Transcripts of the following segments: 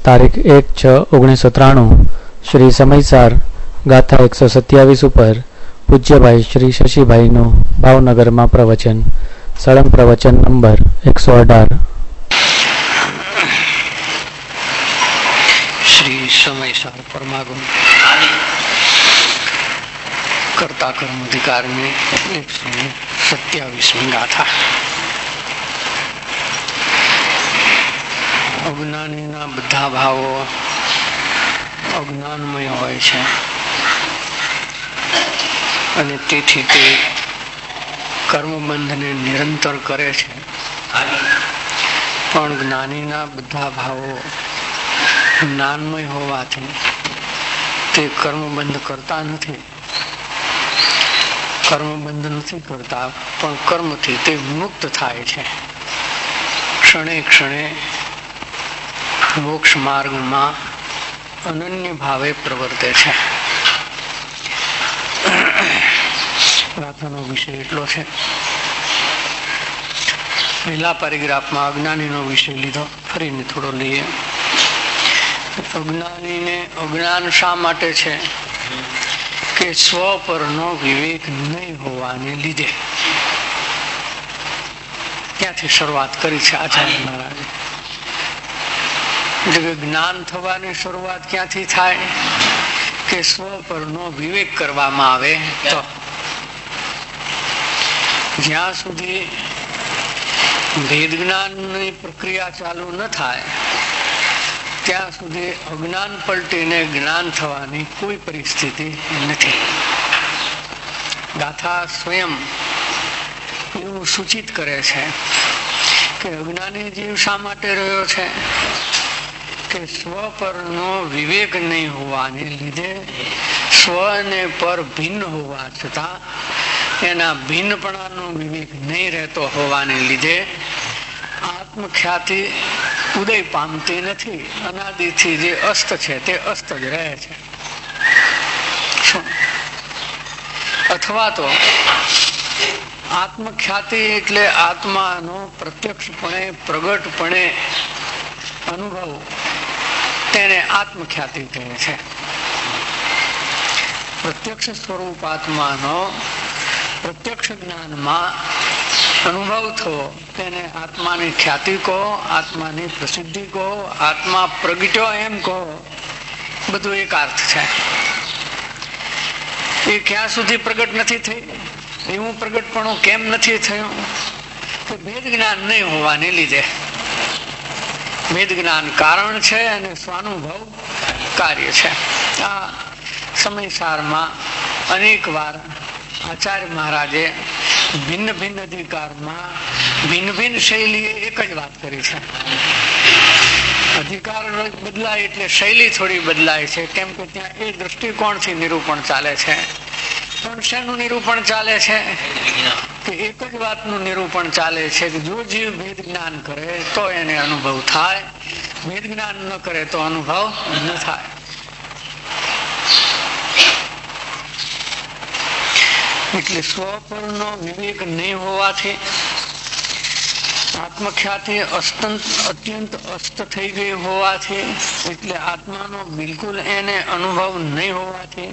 તારીખ 1/6/1993 શ્રી સમયસાર ગાથા 127 ઉપર પૂજ્યભાઈ શ્રી શશીભાઈનું ભાવનગરમાં પ્રવચન. સળંગ પ્રવચન નંબર 118. શ્રી સમયસાર પરમાગમ કરતા કર્મ અધિકારની 127મી ગાથા. અજ્ઞાનીના બધા ભાવો અજ્ઞાનમય હોય છે અને તેથી તે કર્મબંધને નિરંતર કરે છે. પણ જ્ઞાનીના બધા ભાવો જ્ઞાનમય હોવાથી તે કર્મબંધ કરતા નથી. કર્મબંધ નથી કરતા પણ કર્મથી તે મુક્ત થાય છે. ક્ષણે ક્ષણે મોક્ષ માર્ગમાં અનન્ય ભાવે પ્રવર્તે છે. ગાથાનો વિષય એટલો છે. પહેલા પેરેગ્રાફમાં અજ્ઞાનીનો વિષય લીધો, ફરીને થોડો લઈએ. અજ્ઞાનીને અજ્ઞાન શા માટે છે? કે સ્વ પરનો વિવેક નહીં હોવાને લીધે. ત્યાંથી શરૂઆત કરી છે આચાર્ય મહારાજે. એટલે જ્ઞાન થવાની શરૂઆત ક્યાંથી થાય? કે સ્વ પરનો વિવેક કરવામાં આવે તો. જ્યાં સુધી ભેદ જ્ઞાનની પ્રક્રિયા ચાલુ ન થાય ત્યાં સુધી અજ્ઞાન પલટીને જ્ઞાન થવાની કોઈ પરિસ્થિતિ નથી. ગાથા સ્વયં એવું સૂચિત કરે છે કે અજ્ઞાની જીવ શા માટે રહ્યો છે? કે સ્વ પરનો વિવેક નહીં હોવાને લીધે, સ્વ ને પર ભિન્ન હોવા છતાં એના ભિન્નપણાનો વિવેક નહીં રહેતો હોવાને લીધે આત્મખ્યાતિ ઉદય પામતી નથી. અનાદિથી જે અસ્ત છે તે અસ્ત જ રહે છે. અથવા તો આત્મખ્યાતિ એટલે આત્માનો પ્રત્યક્ષપણે પ્રગટપણે અનુભવ, તેને આત્મખ્યાતિ કહે છે. પ્રત્યક્ષ સ્વરૂપ આત્માનો પ્રત્યક્ષ જ્ઞાનમાં અનુભવ થવો તેને આત્માની ખ્યાતિ કહો, આત્માની પ્રસિદ્ધિ કહો, આત્મા પ્રગટ્યો એમ કહો, બધું એક અર્થ છે. એ ક્યાં સુધી પ્રગટ નથી થઈ? એવું પ્રગટપણું કેમ નથી થયું? તો ભેદ જ્ઞાન નહીં હોવાને લીધે. ભેદ જ્ઞાન કારણ છે અને સ્વાનુભવ કાર્ય છે. આ સમયસારમાં અનેક વાર આચાર્ય મહારાજે ભિન્ન ભિન્ન અધિકારમાં ભિન્ન ભિન્ન શૈલીએ એક જ વાત કરી છે. અધિકાર બદલાય એટલે શૈલી થોડી બદલાય છે, કેમ કે ત્યાં એ દ્રષ્ટિકોણથી નિરૂપણ ચાલે છે. પણ શેનું નિરૂપણ ચાલે છે? કે એક જ વાતનું નિરૂપણ ચાલે છે કે જો જીવ ભેદ જ્ઞાન કરે તો એને અનુભવ થાય, ભેદ જ્ઞાન ન કરે તો અનુભવ ન થાય. એટલે સ્વ પરનો વિવેક નહીં હોવાથી આત્મખ્યાતિ અત્યંત અસ્ત થઈ ગઈ હોવાથી, એટલે આત્માનો બિલકુલ એને અનુભવ નહીં હોવાથી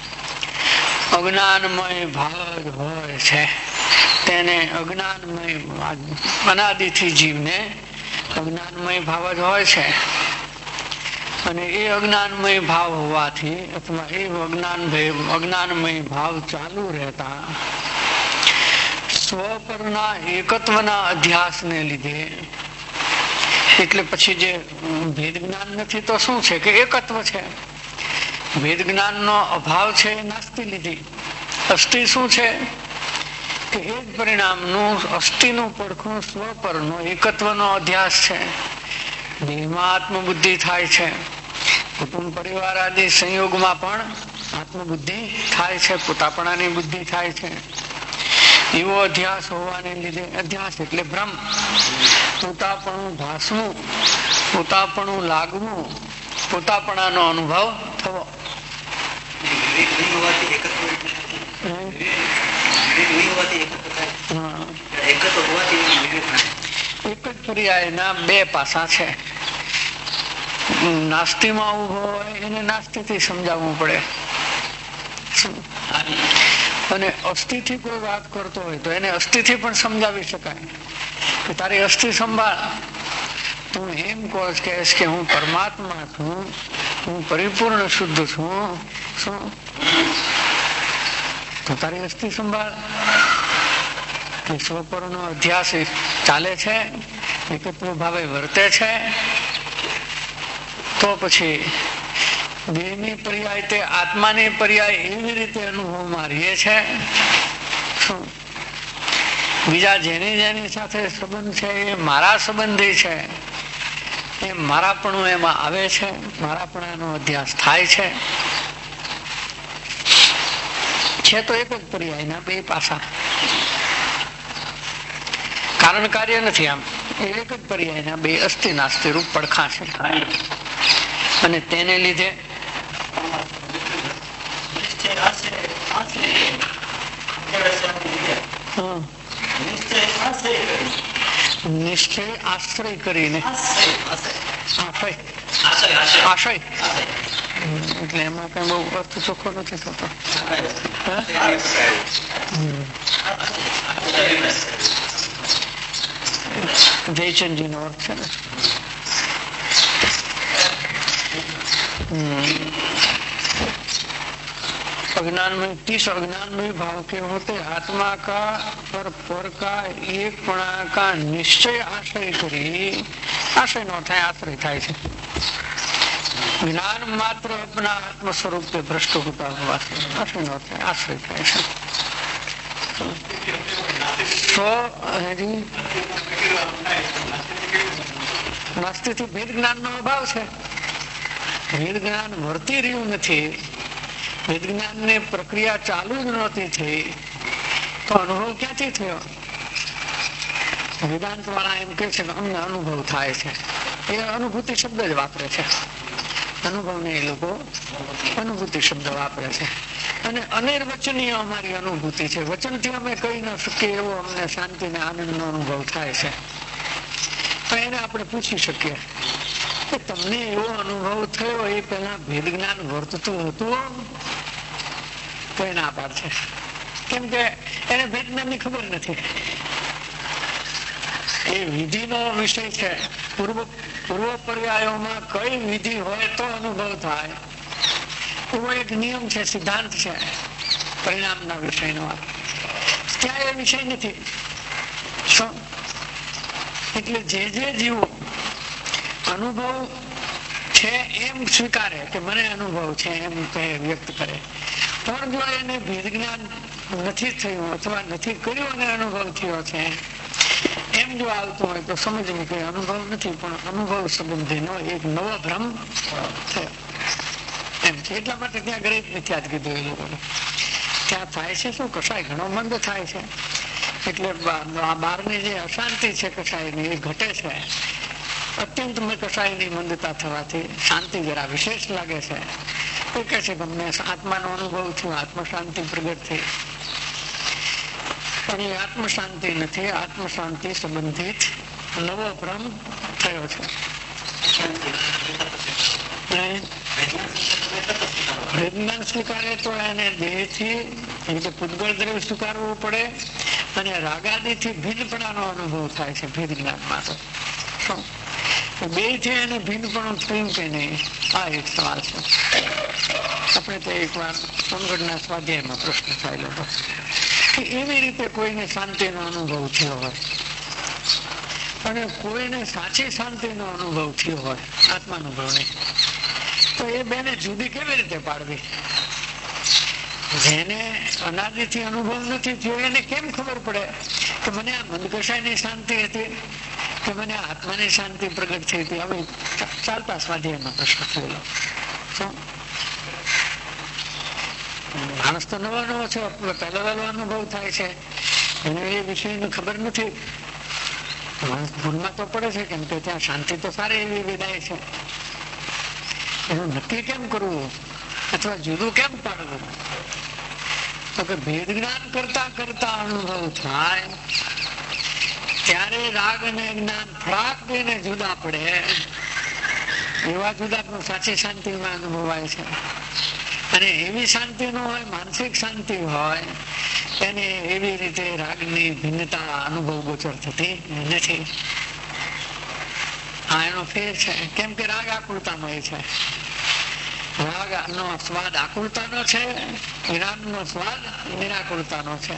અજ્ઞાનમય ભાવ હોય છે. તેને અજ્ઞાનમય, અનાદિથી જીવને અજ્ઞાનમય ભાવ જ હોય છે. અને એ અજ્ઞાનમય ભાવ હોવાથી અથવા એ અજ્ઞાનમય ભાવ ચાલુ રહેતા સ્વ પરના એકત્વના અધ્યાસને લીધે, એટલે પછી જે ભેદ જ્ઞાન નથી તો શું છે? કે એકત્વ છે. ભેદ જ્ઞાનનો અભાવ છે નાસ્તિ લીધી. અસ્થિ શું છે? કે એ જ પરિણામનું અસ્થિનું પડખું સ્વ પરનો એકત્વનો અધ્યાસ છે. દેહમાં આત્મબુદ્ધિ થાય છે, કુટુંબ પરિવાર આદિ સંયોગમાં પણ આત્મબુદ્ધિ થાય છે, પોતાપણાની બુદ્ધિ થાય છે. એવો અધ્યાસ હોવાને લીધે, અધ્યાસ એટલે ભ્રમ, પોતાપણું ભાસવું, પોતાપણું લાગવું, પોતાપણાનો અનુભવ થવો. એક જ પર્યાયના બે પાસા છે. નાસ્તીમાં ઉભો હોય એને નાસ્તીથી સમજાવવું પડે, અને અસ્થિથી કોઈ વાત કરતો હોય તો એને અસ્થિથી પણ સમજાવી શકાય કે તારી અસ્થિ સંભાળ. તું એમ કહેશ કે હું પરમાત્મા છું, હું પરિપૂર્ણ શુદ્ધ છું, શું તો તારી અસ્થિ સંભાળ. સ્વપરનો અધ્યાસ ચાલે છે, એકત્વ ભાવે વર્તે છે, તો પછી દેહની પર્યાય તે આત્માની પર્યાય એવી રીતે અનુભવમાં રહીએ છે. બીજા જેની સાથે સંબંધ છે એ મારા સંબંધી છે, એ મારાપણું એમાં આવે છે, મારાપણાનો અધ્યાસ થાય છે તો એક જ પર્યાયના બે પાસા, કારણ કાર્ય નથી. આમ એક જ પર્યાયના બે અસ્થિ નાસ્તિ રૂપ પડખા છે, અને તેને લીધે નિશ્ચય આશ્રય કરીને આશય એટલે એમાં કઈ બહુ અર્થ ચોખ્ખો નથી થતો. જયચંદજી નો અર્થ છે ને. अज्ञानमय 30 अज्ञानमय भाव के होते आत्मा का और पर का एक पणा का निश्चय आश्रय करी, आश्रय नो थाय आश्रय थाय छे. ज्ञान मात्र अपना आत्म स्वरूप से भ्रष्ट होता हुआ आश्रय नो थाय आश्रय थाय छे. तो નાસ્તિથી ભેદ જ્ઞાન નો અભાવ છે. ભેદ જ્ઞાન વર્તી રહ્યું નથી, વેદ જ્ઞાન ની પ્રક્રિયા ચાલુ જ નહોતી થઈ, તો અનુભવ ક્યાંથી થયો? વેદાંત વાળા એમ કે છે કે અમને અનુભવ થાય છે, એ અનુભૂતિ શબ્દ જ વાપરે છે. અનુભવ ને એ લોકો અનુભૂતિ શબ્દ વાપરે છે. અને અનિર્વચનીય અમારી અનુભૂતિ છે, વચનથી અમે કહી ન શકીએ એવો અમને શાંતિ ને આનંદ નો અનુભવ થાય છે. તો એને આપણે પૂછી શકીએ કે તમને એવો અનુભવ થયો એ પેલા ભેદ જ્ઞાન વર્તતું હતું? તો એ ના પાડ છે, કેમ કે એને ભેદ જ્ઞાન ની ખબર નથી. એ વિધિ નો વિષય છે. પૂર્વ પર્યાયોમાં કઈ વિધિ હોય તો અનુભવ થાય એવો એક નિયમ છે, સિદ્ધાંત છે પરિણામના વિષયનો. ત્યાં એ વિષય નથી. એટલે જે જીવો અનુભવ છે એમ સ્વીકારે કે મને અનુભવ છે એમ વ્યક્ત કરે, પણ જો એને ભેદ જ્ઞાન નથી થયું અથવા નથી કર્યું અને અનુભવ થયો છે એમ જો આવતું હોય તો સમજવું કે અનુભવ નથી પણ અનુભવ સંબંધીનો એક નવો ભ્રમ થયો એમ છે. એટલા માટે ત્યાં ગ્રેટ મિથ્યા કીધું એ લોકોને. ત્યાં થાય છે શું? કસાય ઘણો મંદ થાય છે, એટલે બહારની જે અશાંતિ છે કસાયની એ ઘટે છે. અત્યંત કસાયની મંદતા થવાથી શાંતિ જરા વિશેષ લાગે છે. એ કહે છે કે અમને આત્માનો અનુભવ થયો, આત્મ શાંતિ પ્રગટ થઈ, પણ એ આત્મ શાંતિ નથી, આત્મ શાંતિ સંબંધિત નવો ભ્રમ થયો છે. વિજ્ઞાન સ્વીકારે તો એને દેહથી એટલે પૂતગળ દ્રવ્ય સ્વીકારવું પડે, અને રાગાદિથી ભિન્નપણાનો અનુભવ થાય છે ભેદ જ્ઞાનમાં. તો બે થી એને ભિન્નપણું થયું કે નહીં, આ એક સવાલ છે. આપણે તો એક વાર સોનગઢના સ્વાધ્યાયમાં પ્રશ્ન થયેલો હતો કે એવી રીતે કોઈને શાંતિનો અનુભવ થયો હોય અને કોઈને સાચી શાંતિનો અનુભવ થયો હોય, આત્માનુભવ નહીં, તો એ બેને જુદી કેવી રીતે પાડવી? જેને અનાદિથી અનુભવ નથી થયો એને કેમ ખબર પડે કે મને આ મંદકશાયની શાંતિ હતી કે મને આત્માની શાંતિ પ્રગટ થઈ હતી? હવે ચાલતા સ્વાધ્યાયમાં પ્રશ્ન થયેલો. માણસ તો નવો છે, પહેલો વહેલો અનુભવ થાય છે, એને એ વિષયની ખબર નથી. માણસ ભૂલમાં તો પડે છે, કેમ કે ત્યાં શાંતિ તો સારી એવી વિદાય છે. એનું નક્કી કેમ કરવું અથવા જુદું કેમ પાડવું? તો કે ભેદ જ્ઞાન કરતા કરતા અનુભવ થાય ત્યારે રાગ અને જ્ઞાન ફળાક દઈને જુદા પડે એવા જુદા પણ સાચી શાંતિમાં અનુભવાય છે. અને એવી શાંતિ ન હોય, માનસિક શાંતિ હોય, એને એવી રીતે રાગની ભિન્નતા અનુભવ ગોચર થતી નથી. આ એનો ફેર છે. કેમ કે રાગ આકુળતામય છે. રાગ નો સ્વાદ આકુળતાનો છે, જ્ઞાનનો સ્વાદ નિરાકુળતાનો છે.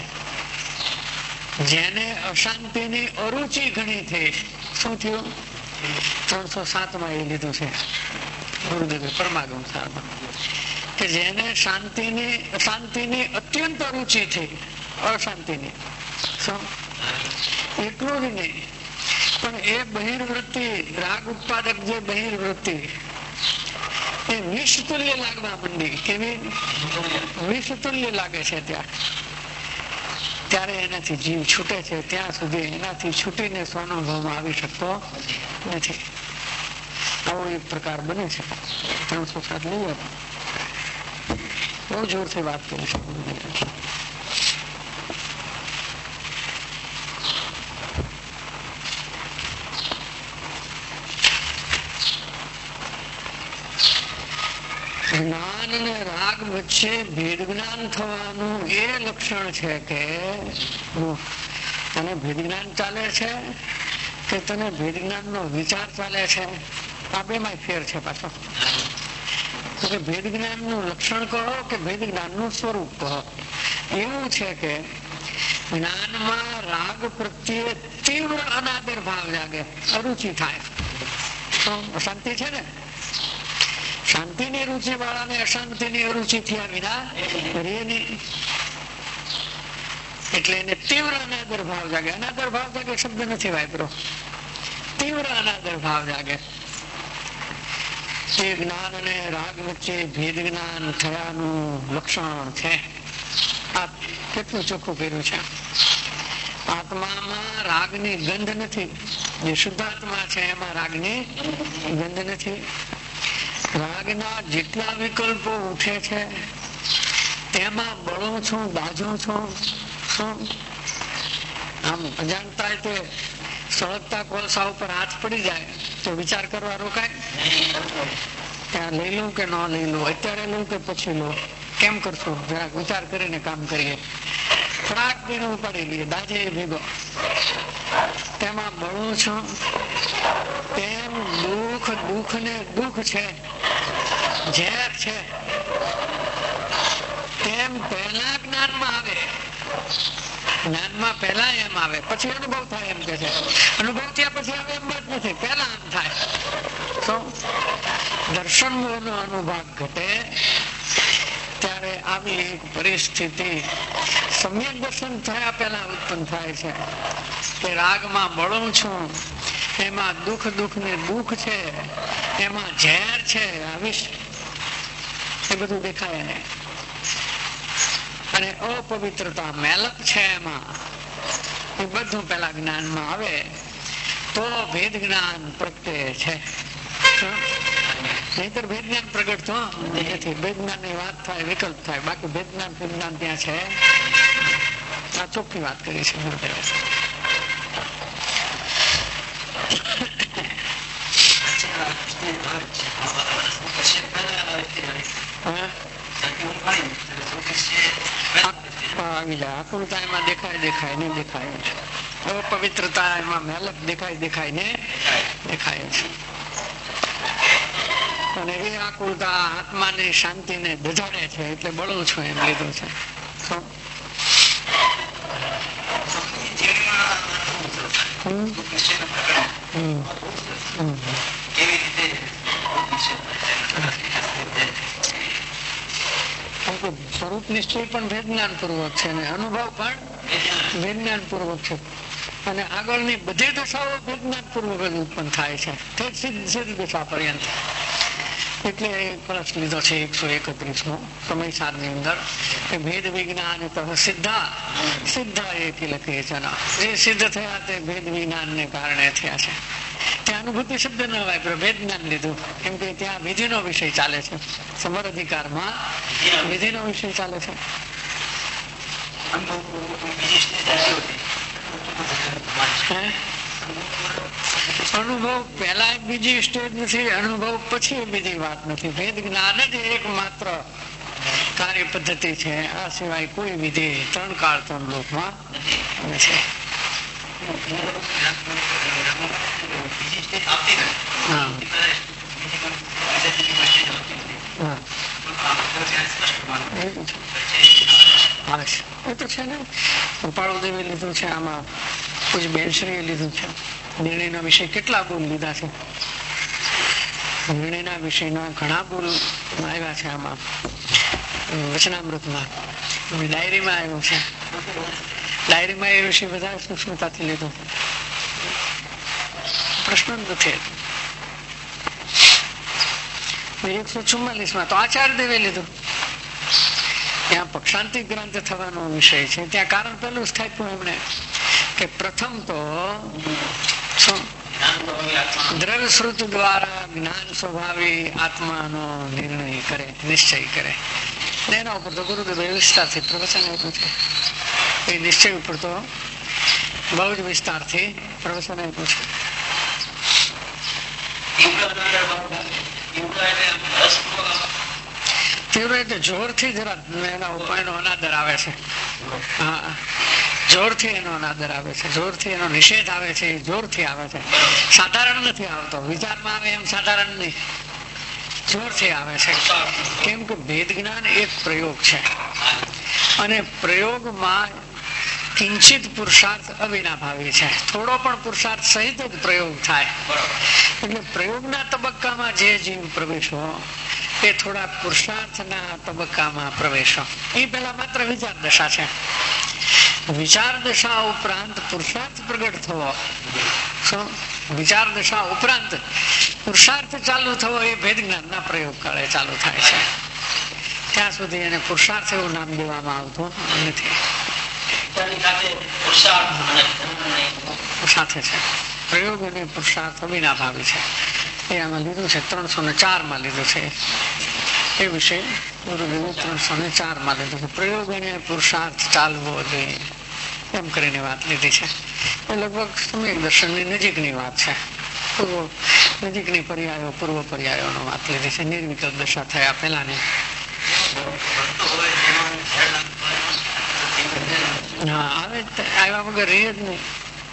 જેને અશાંતિની અરુચિ ઘણી થઈ, શું થયું? 307 એ લીધું છે ગુરુદેવ પરમાગમ સાહેબમાં, કે જેને શાંતિની અત્યંત અરુચિ થઈ, અશાંતિની, એટલું જ નહીં પણ એ બહિર્વૃત્તિ, રાગ ઉત્પાદક જે બહિર્વૃત્તિ એ વિષતુલ્ય લાગવા માંડી. કેવી? વિષતુલ્ય લાગે છે. ત્યારે એનાથી જીવ છૂટે છે. ત્યાં સુધી એનાથી છૂટીને સ્વાનુભવમાં આવી શકતો નથી. આવો એક પ્રકાર બને છે. 307 લઈએ, બહુ જોરથી વાત કરી છે. જ્ઞાન અને રાગ વચ્ચે ભેદ જ્ઞાન થવાનું એ લક્ષણ છે કે તને ભેદ જ્ઞાન ચાલે છે કે તને ભેદ જ્ઞાન નો વિચાર ચાલે છે. આ બેમાં ફેર છે પાછો. ભેદ જ્ઞાન નું લક્ષણ કહો કે ભેદ જ્ઞાન નું સ્વરૂપ કહો. એવું છે કે જ્ઞાનમાં રાગ પ્રત્યે તીવ્ર અનાદર ભાવ જાગે, અરુચિ થાય. અશાંતિ છે ને, શાંતિની રુચિ વાળાને અશાંતિની અરુચિ થયા વિના રહે નહીં. એટલે એને તીવ્ર અનાદર ભાવ જાગે. અનાદર ભાવ જાગે શબ્દ નથી વાપરો, તીવ્ર અનાદર ભાવ જાગે. એ જ્ઞાન અને રાગ વચ્ચે ભેદ જ્ઞાન થયાનું લક્ષણ છે. આ કેટલું ચોખ્ખું કર્યું છે. આત્મામાં રાગની ગંધ નથી. જે શુદ્ધ આત્મા છે એમાં રાગની ગંધ નથી. રાગના જેટલા વિકલ્પો ઉઠે છે તેમાં બળું છું, બાજું છું. આમ અજાણતા તે સળગતા કોલસા ઉપર હાથ પડી જાય તો વિચાર કરવા રોકાય? ત્યાં લઈ લઉં કે ન લઈ લઉં, અત્યારે લઉં કે પછી લઉં, કેમ કરશું? જરાક વિચાર કરીને કામ કરીએ. ફટાક દઈને ઉપાડી લઈએ, દાજે ભેગો. તેમાં બળું છું. તેમ દુઃખ ને દુઃખ છે, ઝેર છે. તેમ પહેલા જ્ઞાનમાં આવે, જ્ઞાનમાં પહેલા એમ આવે, પછી અનુભવ થાય એમ કે છે. અનુભવ થયા પછી આવે એમ વાત નથી, પહેલા આમ થાય. તો દર્શન નો અનુભાગ ઘટે ત્યારે આવી એક પરિસ્થિતિ સમ્યક દર્શન થયા પહેલા ઉત્પન્ન થાય છે કે રાગમાં બળું છું, એમાં દુઃખ ને દુઃખ છે, એમાં ઝેર છે, આવીશ એ બધું દેખાય એને. અને અપવિત્રતા, મેલક છે એમાં, એ બધું પેલા જ્ઞાનમાં આવે તો ભેદ જ્ઞાન પ્રગટે છે. નહીતર ભેદ જ્ઞાન પ્રગટ નથી. ભેદ જ્ઞાન ની વાત થાય, વિકલ્પ થાય, બાકી ભેદ જ્ઞાન ત્યાં છે. આ ચોખ્ખી વાત કરી છે. આકુળતા એમાં દેખાય ને દેખાય છે. અપવિત્રતા એમાં મેલક દેખાય ને દેખાય છે. અને એ આકુળતા આત્માની શાંતિને દજાડે છે. એટલે બળું છું એમ લીધું છે. સ્વરૂપ નિશ્ચય પણ વેદજ્ઞાન પૂર્વક છે અને અનુભવ પણ વેદજ્ઞાન પૂર્વક છે. અને આગળની બધી દશાઓ વેદજ્ઞાન પૂર્વક જ ઉત્પન્ન થાય છે, સિદ્ધ દશા પર્યંત. એટલે કળશ લીધો છે 131 સમયસાર ની અંદર કે ભેદ વિજ્ઞાન સિદ્ધા એકી લખીએ છે. એ સિદ્ધ થયા તે ભેદ વિજ્ઞાન ને કારણે થયા છે. ત્યાં અનુભૂતિ શબ્દ ન વાપર્યો, ભેદ જ્ઞાન લીધું. કેમ કે ત્યાં વિધિ નો વિષય ચાલે છે. સમર અધિકારમાં વિધિ નો વિષય ચાલે છે. અનુભવ પહેલા બીજી સ્ટેજ નથી, અનુભવ પછી બીજી વાત નથી. ભેદ જ્ઞાન જ એકમાત્ર કાર્ય પદ્ધતિ છે. આ સિવાય કોઈ વિધિ ત્રણ કાળ ત્રણ લોકમાં છે. એ તો છે ને, પાળોદેવે લીધું છે, આમાં પૂજ બેનશ્રીએ લીધું છે. નિર્ણયના વિષય કેટલા બોલ લીધા છે, નિર્ણયના વિષયના ઘણા બોલ આવ્યા છે આમાં વચનામૃતમાં. ડાયરીમાં આવ્યું છે, ડાયરીમાં એ વિષય બધા સૂક્ષ્મતાથી લીધું. પ્રશ્ન જ નથી. 144 તો આચાર્ય દેવે લીધું. ત્યાં પક્ષાંતિ ગ્રંથ થવાનો વિષય છે. ત્યાં કારણ પેલું સ્થાપ્યું એમણે કે પ્રથમ તો દ્રવ્ય શ્રુત દ્વારા જ્ઞાન સ્વભાવી આત્માનો નિર્ણય કરે, નિશ્ચય કરે. એના ઉપર તો ગુરુદેવે વિસ્તારથી પ્રવચન આપ્યું છે. એ નિશ્ચય ઉપર તો બહુ જ વિસ્તારથી પ્રવચન આપ્યું છે. તીવ્ર એટલે જોરથી જરા એના ઉપાયનો અનાદર આવે છે. હા, જોરથી એનો અનાદર આવે છે, જોરથી એનો નિષેધ આવે છે, જોરથી આવે છે. સાધારણ નથી આવતો, વિચારમાં આવે એમ સાધારણ નહીં, જોરથી આવે છે. કેમ કે ભેદ જ્ઞાન એક પ્રયોગ છે અને પ્રયોગમાં કિંચિત પુરુષાર્થ અવિનાભાવી છે. થોડો પણ પુરુષાર્થ સહિત જ પ્રયોગ થાય. એટલે પ્રયોગના તબક્કામાં જે જીવ પ્રવેશો એ થોડા પુરુષાર્થના તબક્કામાં પ્રવેશો. એ પેલા માત્ર વિચાર દશા છે. વિચાર દશા ઉપરાંત પુરુષાર્થ પ્રગટ થવો, વિચાર દશા ઉપરાંત પુરુષાર્થ ચાલુ થવો એ ભેદ જ્ઞાનના પ્રયોગ કાળે ચાલુ થાય છે. ત્યાં સુધી એને પુરુષાર્થ એવું નામ દેવામાં આવતું નથી. સાથે છે પ્રયોગ અને પુરુષાર્થ અવિનાભાવી છે. એ આમાં લીધું છે 304 લીધું છે. એ વિષય ગુરુદેવે 304 લીધું છે. પ્રયોગ અને પુરુષાર્થ ચાલવો જોઈએ એમ કરીને વાત લીધી છે. એ લગભગ સમ્યક દર્શનની નજીકની વાત છે. નજીકની પર્યાયો પૂર્વ પર્યાયોનો વાત લીધી છે. નિર્વિકલ્પ દશા થયા પહેલાની. હા, આવે આવ્યા વગર રહે જ નહીં.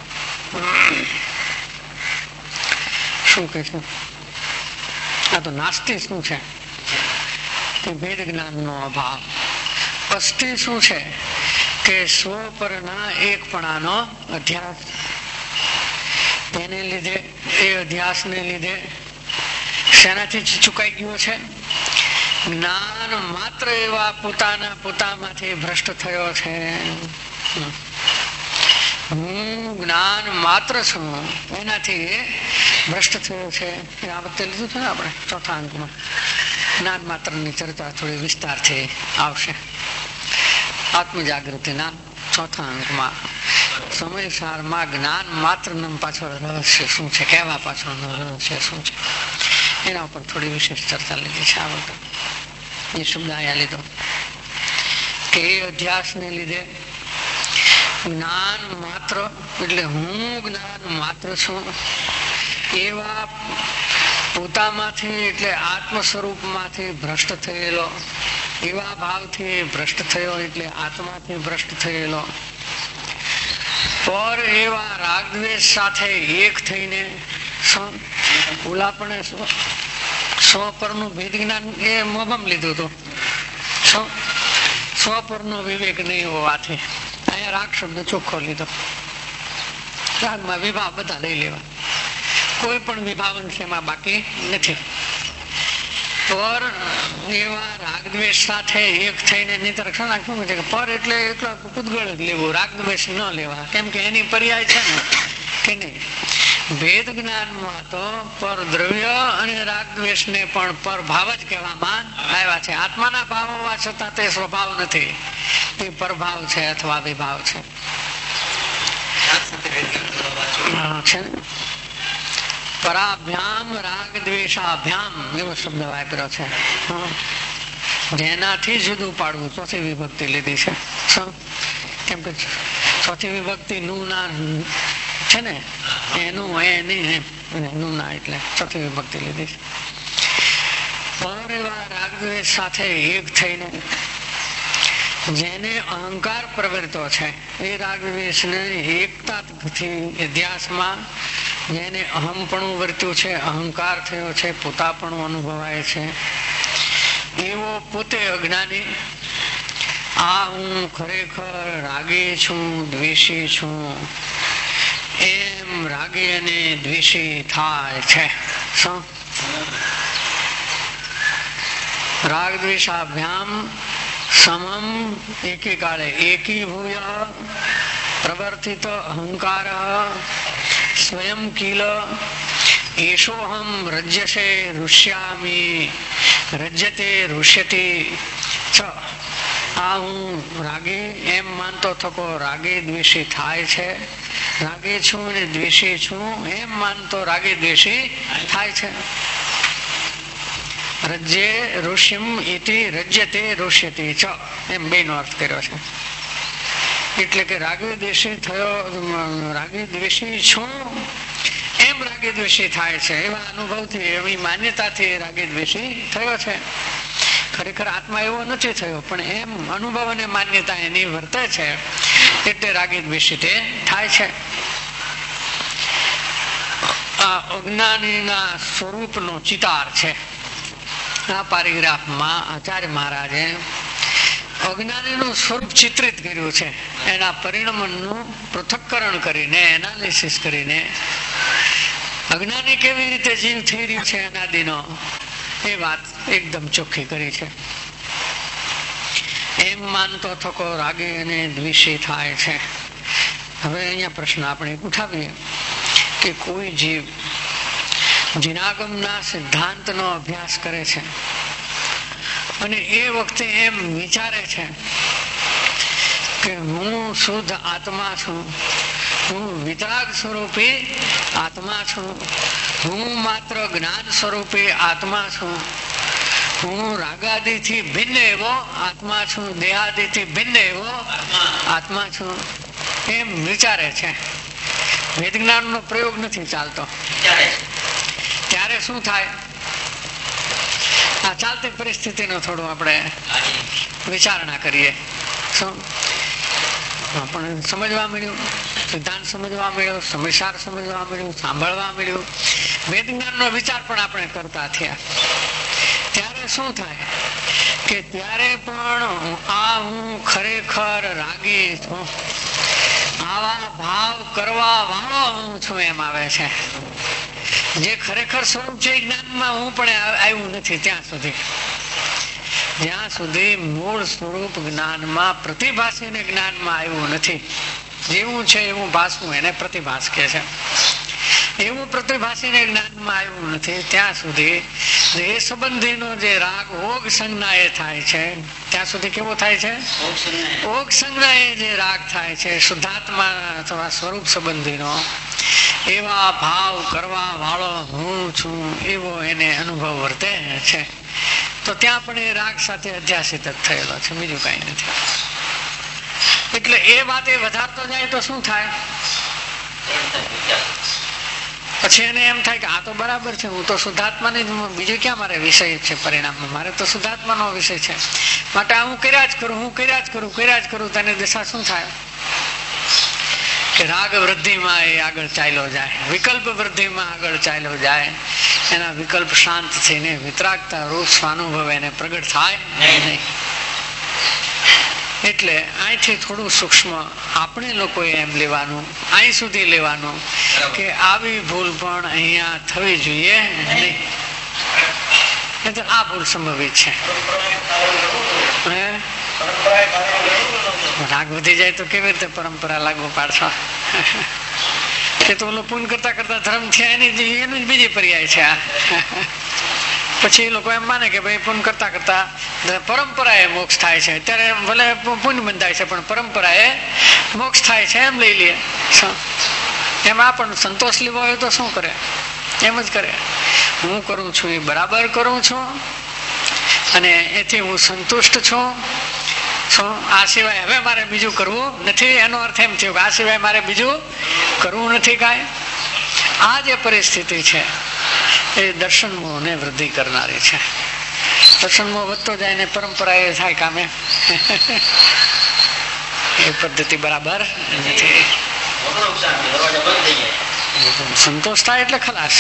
શું કે છે આ તો નાસ્તી શું છે કે ભેદ જ્ઞાનનો અભાવ. પસ્તી શું છે કે સ્વ પરના એકપણાનો અધ્યાસ. તેને લીધે, એ અધ્યાસને લીધે શેનાથી ચૂકાઈ ગયો છે? જ્ઞાન માત્ર એવા પોતામાંથી ભ્રષ્ટ થયો છે. હું જ્ઞાન માત્ર છું એનાથી ભ્રષ્ટ થયો છે. આ વખતે લીધું છે ને આપણે ચોથા અંકમાં. જ્ઞાન માત્ર ની ચર્ચા થોડી વિસ્તારથી આવશે આત્મજાગૃતિના ચોથા અંકમાં. સમયસારમાં જ્ઞાન માત્ર પાછળ રહસ્ય શું છે, કહેવા પાછળનું રહસ્ય શું છે, એના ઉપર થોડી વિશેષ ચર્ચા લીધી છે. આ વખતે એ શબ્દ અહીંયા લીધો કે એ અધ્યાસને લીધે જ્ઞાન માત્ર એટલે હું જ્ઞાન માત્ર છું એવા પોતામાંથી એટલે આત્મ સ્વરૂપમાંથી ભ્રષ્ટ થયેલો, એવા ભાવથી ભ્રષ્ટ થયો એટલે આત્માથી ભ્રષ્ટ થયેલો, પર એવા રાગદ્વેષ સાથે એક થઈને ઓલાપણે સ્વપરનું ભેદ જ્ઞાન એ મોભમ લીધું હતું. સ્વપરનો વિવેક નહીં હોવાથી અહીંયા રાગ શબ્દ ચોખ્ખો લીધો. રાગમાં વિભાવ બધા લઈ લેવા, કોઈ પણ વિભાવન એમાં બાકી નથી. પર એવા રાગદ્વેષ સાથે એક થઈને નિતરક્ષણ શું છે કે પર એટલે એકલા કુદગળ જ લેવું, રાગદ્વેષ ન લેવા. કેમ કે એની પર્યાય છે ને કે નહીં. ભેદ જ્ઞાનમાં તો પર દ્રવ્ય અને રાગદ્વેષ ને પણ પર ભાવ જ કહેવામાં આવ્યા છે. આત્માના ભાવ હોવા છતાં તે સ્વભાવ નથી, તે પરભાવ છે અથવા વિભાવ છે. પરાભ્યામ રાગ દ્વેષાભ્યામ એવો શબ્દ વાપર્યો છે. જેનાથી જુદું પાડવું ચોથી વિભક્તિ લીધી છે. કેમ કે ચોથી વિભક્તિ નું ના છે ને, એનું એનું ના, એટલે ચોથી વિભક્તિ લીધી છે. પર એવા રાગદ્વેષ સાથે એક થઈને જેને અહંકાર પ્રવર્તો છે, એ રાગદ્વેષને એકતાથી અધ્યાસમાં જેને અહમપણું વર્ત્યું છે, અહંકાર થયો છે, પોતાપણું અનુભવાય છે, એવો પોતે અજ્ઞાની આ હું ખરેખર રાગી છું, દ્વેષી છું, એમ રાગી અને દ્વેષી થાય છે. શું? રાગ દ્વેષાભ્યામ સમમ એકી કાળે એકીભૂય પ્રવર્તિત અહંકાર સ્વયં કિલ એષોહમ રજ્યસે રુષ્યામિ રજ્યતે રુષ્યતિ ચ. આ હું રાગી એમ માનતો થકો રાગી દ્વેષી થાય છે, રાગી છું ને દ્વેષી છું એમ માનતો રાગી દ્વેષી થાય છે. રજ્યે ઋષ્યમ ઇતિ રજ્યતે ઋષ્યતિ ચ, એમ બે નો અર્થ કર્યો છે. એટલે કે રાગી દ્વેષી થયો, રાગી દ્વેષી છું એમ રાગી દ્વેષી થાય છે, એવા અનુભવથી, એવી માન્યતાથી રાગી દ્વેષી થયો છે. ખરેખર આત્મા એવો નથી થયો, પણ એમ અનુભવ અને માન્યતા એની વર્તે છે, એટલે રાગી દ્વેષી તે થાય છે. આ અજ્ઞાનીના સ્વરૂપનો ચિતાર છે. આ પેરેગ્રાફમાં આચાર્ય મહારાજે અજ્ઞાનીનું સ્વરૂપ ચિત્રિત કર્યું છે. એના પરિણમનું પૃથક્કરણ કરીને, એનાલિસિસ કરીને, અજ્ઞાની કેવી રીતે જીવ થઈ રહ્યું છે અનાદિનો, એ વાત એકદમ ચોખ્ખી કરી છે. એમ માનતો થકો રાગી અને દ્વેષી થાય છે. હવે અહીંયા પ્રશ્ન આપણે ઉઠાવીએ કે કોઈ જીવ જીનાગમના સિદ્ધાંતનો અભ્યાસ કરે છે અને એ વખતે એમ વિચારે છે કે હું શુદ્ધ આત્મા છું, હું વિતરાગ સ્વરૂપી આત્મા છું, હું માત્ર જ્ઞાન સ્વરૂપી આત્મા છું, હું રાગાદિથી ભિન્ન એવો આત્મા છું, દેહાદિથી ભિન્ન એવો આત્મા છું, એમ વિચારે છે. વેદ જ્ઞાનનો પ્રયોગ નથી ચાલતો. ત્યારે શું થાય? આ ચાલતી પરિસ્થિતિનો થોડું આપણે વિચારણા કરીએ. શું આપણને સમજવા મળ્યું? સિદ્ધાંત સમજવા મળ્યો, સમયસાર સમજવા મળ્યું, સાંભળવા મળ્યું, વેદ જ્ઞાનનો વિચાર પણ આપણે કરતા થયા. ત્યારે શું થાય કે ત્યારે પણ આ હું ખરેખર રાગી છું, આવા ભાવ કરવા વાળો હું છું એમ આવે છે. જે ખરેખર સ્વરૂપ છે જ્ઞાનમાં હું પણ આવ્યું નથી ત્યાં સુધી. જ્યાં સુધી મૂળ સ્વરૂપ જ્ઞાનમાં પ્રતિભાસીને જ્ઞાનમાં આવ્યું નથી. જેવું છે એવું ભાસવું એને પ્રતિભાસ કહે છે. એવું પ્રતિભાસીને જ્ઞાનમાં આવ્યું નથી ત્યાં સુધી એ સંબંધીનો જે રાગ ઓગ સંજ્ઞા એ થાય છે, ત્યાં સુધી કેવો થાય છે? ઓગ સંજ્ઞા એ જે રાગ થાય છે શુદ્ધાત્મા અથવા સ્વરૂપ સંબંધીનો, એવા ભાવ કરવા વાળો હું છું એવો એને અનુભવ વર્તે છે. તો ત્યાં પણ એ રાગ સાથે અધ્યાસિત જ થયેલો છે, બીજું કઈ નથી. એટલે એ વાત એ વધારતો જાય તો શું થાય? પછી એને એમ થાય કે આ તો બરાબર છે, હું તો શુદ્ધાત્માની, બીજું ક્યાં મારે વિષય છે પરિણામમાં? મારે તો શુદ્ધાત્માનો વિષય છે, માટે હું કર્યા જ કરું, હું કર્યા જ કરું. તેની દિશા શું થાય કે રાગ વૃદ્ધિમાં એ આગળ ચાલ્યો જાય, વિકલ્પ વૃદ્ધિમાં આગળ ચાલ્યો જાય. એના વિકલ્પ શાંત થઈને વિતરાગતા રૂપ સ્વાનુભવ એને પ્રગટ થાય નહીં. એટલે અહીંથી થોડું સૂક્ષ્મ આપણે લોકોએ એમ લેવાનું, અહીં સુધી લેવાનું કે આવી ભૂલ પણ અહીંયા થવી જોઈએ નહીં. આ ભૂલ સંભવિત છે. રાગ વધી જાય તો કેવી રીતે પરંપરા લાગુ પાડશો? એ તો ઓલો પૂન કરતા કરતા ધર્મ થયા એનું જ બીજી પર્યાય છે. પછી એ લોકો એમ માને કે ભાઈ પુણ્ય કરતા કરતા પરંપરા એ મોક્ષ થાય છે. અત્યારે ભલે પુણ્ય બંધાય છે પણ પરંપરા એ મોક્ષ થાય છે એમ લઈ લઈએ. એમાં પણ સંતોષ લેવો હોય તો શું કરે? એમ જ કરે, હું કરું છું એ બરાબર કરું છું અને એથી હું સંતુષ્ટ છું. શું આ સિવાય હવે મારે બીજું કરવું નથી, એનો અર્થ એમ થયો કે આ સિવાય મારે બીજું કરવું નથી કાંઈ. આ જે પરિસ્થિતિ છે એ દર્શન મોહને વૃદ્ધિ કરનારી છે. દર્શન મોહ વધતો જાય ને પરંપરા એ થાય કામે. એ પદ્ધતિ બરાબર નથી. સંતોષ થાય એટલે ખલાસ.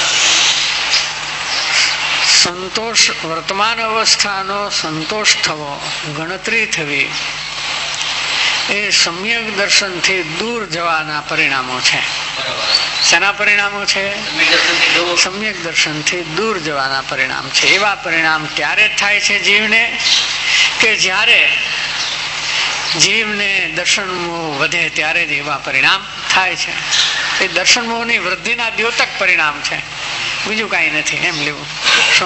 સંતોષ, વર્તમાન અવસ્થાનો સંતોષ થવો, ગણતરી થવી, એ સમ્યક દર્શનથી દૂર જવાના પરિણામો છે. શેના પરિણામો છે? સમ્યક દર્શનથી દૂર જવાના પરિણામ છે. એવા પરિણામ ત્યારે જ થાય છે જીવને કે જ્યારે જીવને દર્શન મોહ વધે ત્યારે જ એવા પરિણામ થાય છે. એ દર્શન મોહની વૃદ્ધિના દ્યોતક પરિણામ છે, બીજું કઈ નથી એમ લેવું. શું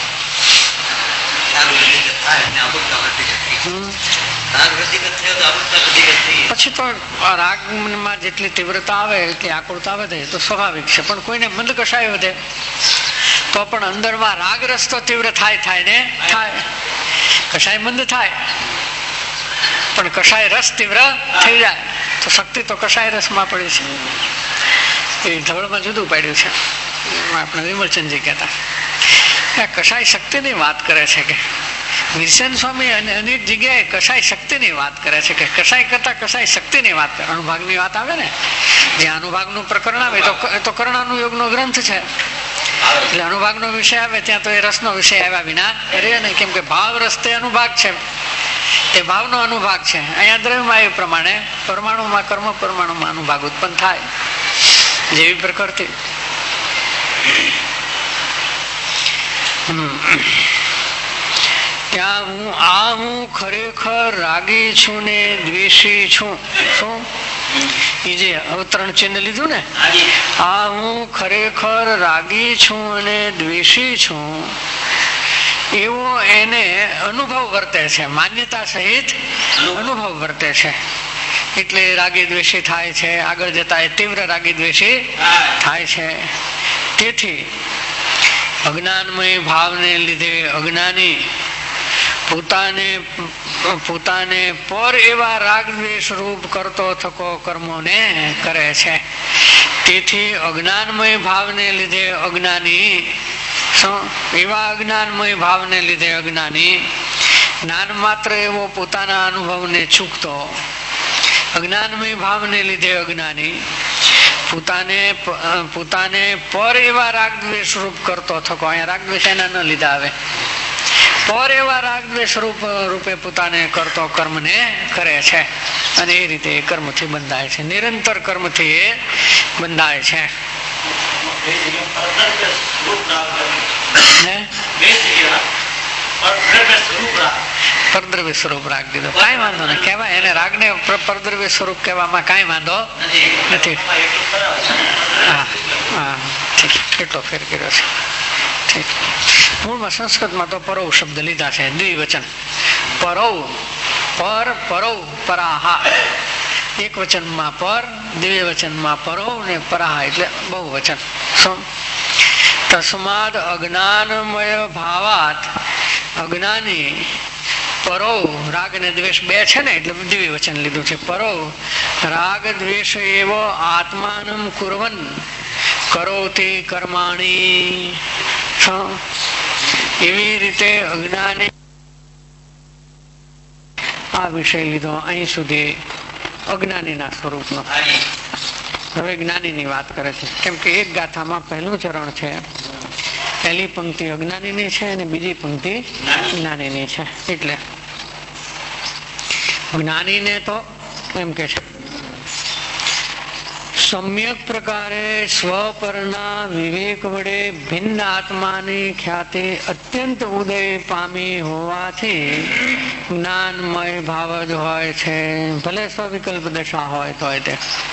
પછી તો રાગમાં જેટલી તીવ્રતા આવે એટલી આકુળતા વધે તો સ્વાભાવિક છે. પણ કોઈને મંદ કષાય વધે તો પણ અંદરમાં રાગ રસ તો તીવ્ર થાય ને થાય. કષાય મંદ થાય પણ કષાય રસ તીવ્ર થઈ જાય તો શક્તિ તો કષાય રસમાં પડી છે. એ ધવળમાં જુદું પાડ્યું છે. આપણે વિમલચંદજી કહેતા કષાય શક્તિની વાત કરે છે કે વિરસેન સ્વામી અનેક જગ્યાએ કષાય શક્તિની વાત કરે છે કે કષાય કરતા કષાય શક્તિની વાત કરે. અનુભાગની વાત આવે ને, જે અનુભાગનું પ્રકરણ આવે તો કર્ણાનુયોગનો ગ્રંથ છે. એટલે અનુભાગનો વિષય આવે ત્યાં તો એ રસનો વિષય આવ્યા વિના રહે નહીં, કેમ કે ભાવ રસ તે અનુભાગ છે, એ ભાવનો અનુભાગ છે. અહીંયા દ્રવ્યમાં એ પ્રમાણે પરમાણુમાં કર્મ પરમાણુમાં અનુભાગ ઉત્પન્ન થાય જેવી પ્રકૃતિ. ત્યાં હું ખરેખર રાગી છું ને દ્વેષી છું. શું એ જે અવતરણ ચિહ્ન લીધું ને, આ હું ખરેખર રાગી છું અને દ્વેષી છું, એવો એને અનુભવ વર્તે છે, માન્યતા સહિત અનુભવ વર્તે છે. એટલે રાગી દ્વેષી થાય છે. આગળ જતા એ તીવ્ર રાગી દ્વેષી થાય છે. તેથી અજ્ઞાનમય ભાવને લીધે અજ્ઞાની પોતાને પર એવા રાગ દ્વેષ રૂપ કરતો થકો કર્મોને કરે છે. તેથી અજ્ઞાનમય ભાવને લીધે અજ્ઞાની, એવા અજ્ઞાનમય ભાવને લીધે અજ્ઞાની જ્ઞાન માત્ર એવો પોતાના અનુભવને ચૂકતો, અજ્ઞાનમય ભાવને લીધે અજ્ઞાની પોતાને પર એવા રાગ દ્વેષ રૂપ કરતો થકો. અહીંયા રાગ દ્વેષ એના ન લીધા આવે. પર એવા રાગ દ્વેષ રૂપે પોતાને કરતો કર્મને કરે છે અને એ રીતે એ કર્મથી બંધાય છે. નિરંતર કર્મથી એ બંધાય છે. પરદ્રવ્ય સ્વરૂપ રાગ દીધો, કઈ વાંધો નહીં કહેવાય એને. રાગને પરદ્રવ્ય સ્વરૂપ કહેવામાં કઈ વાંધો નથી. હા હા ઠીક, એટલો ફેર કર્યો છે. ઠીક. મૂળમાં સંસ્કૃતમાં તો પરવ શબ્દ લીધા છે, દ્વિવચન. પરવ, પર, પરવ, પરાહા. એક વચનમાં પર, દ્વિવચનમાં પરવ ને પરાહા એટલે બહુવચન. તસ્માદ અજ્ઞાનમય ભાવાત, અજ્ઞાની પરોવ, રાગ ને દ્વેષ બે છે ને એટલે દ્વિવચન લીધું છે. પરોવ રાગ દ્વેષ એવો આત્માનમ કુર્વન કરોતિ કર્માણી. એવી રીતે અજ્ઞાની આ વિષય લીધો અહીં સુધી અજ્ઞાનીના સ્વરૂપનો. હવે જ્ઞાનીની વાત કરે છે, કેમ કે એક ગાથામાં પહેલું ચરણ છે, પહેલી પંક્તિ અજ્ઞાનીની છે અને બીજી પંક્તિ જ્ઞાનીની છે. એટલે જ્ઞાનીને તો એમ કે છે સમ્યક પ્રકારે સ્વપરના વિવેક વડે ભિન્ન આત્માની ખ્યાતિ અત્યંત ઉદય પામી હોવાથી જ્ઞાનમય ભાવ જ હોય છે, ભલે સ્વવિકલ્પ દશા હોય તો તે.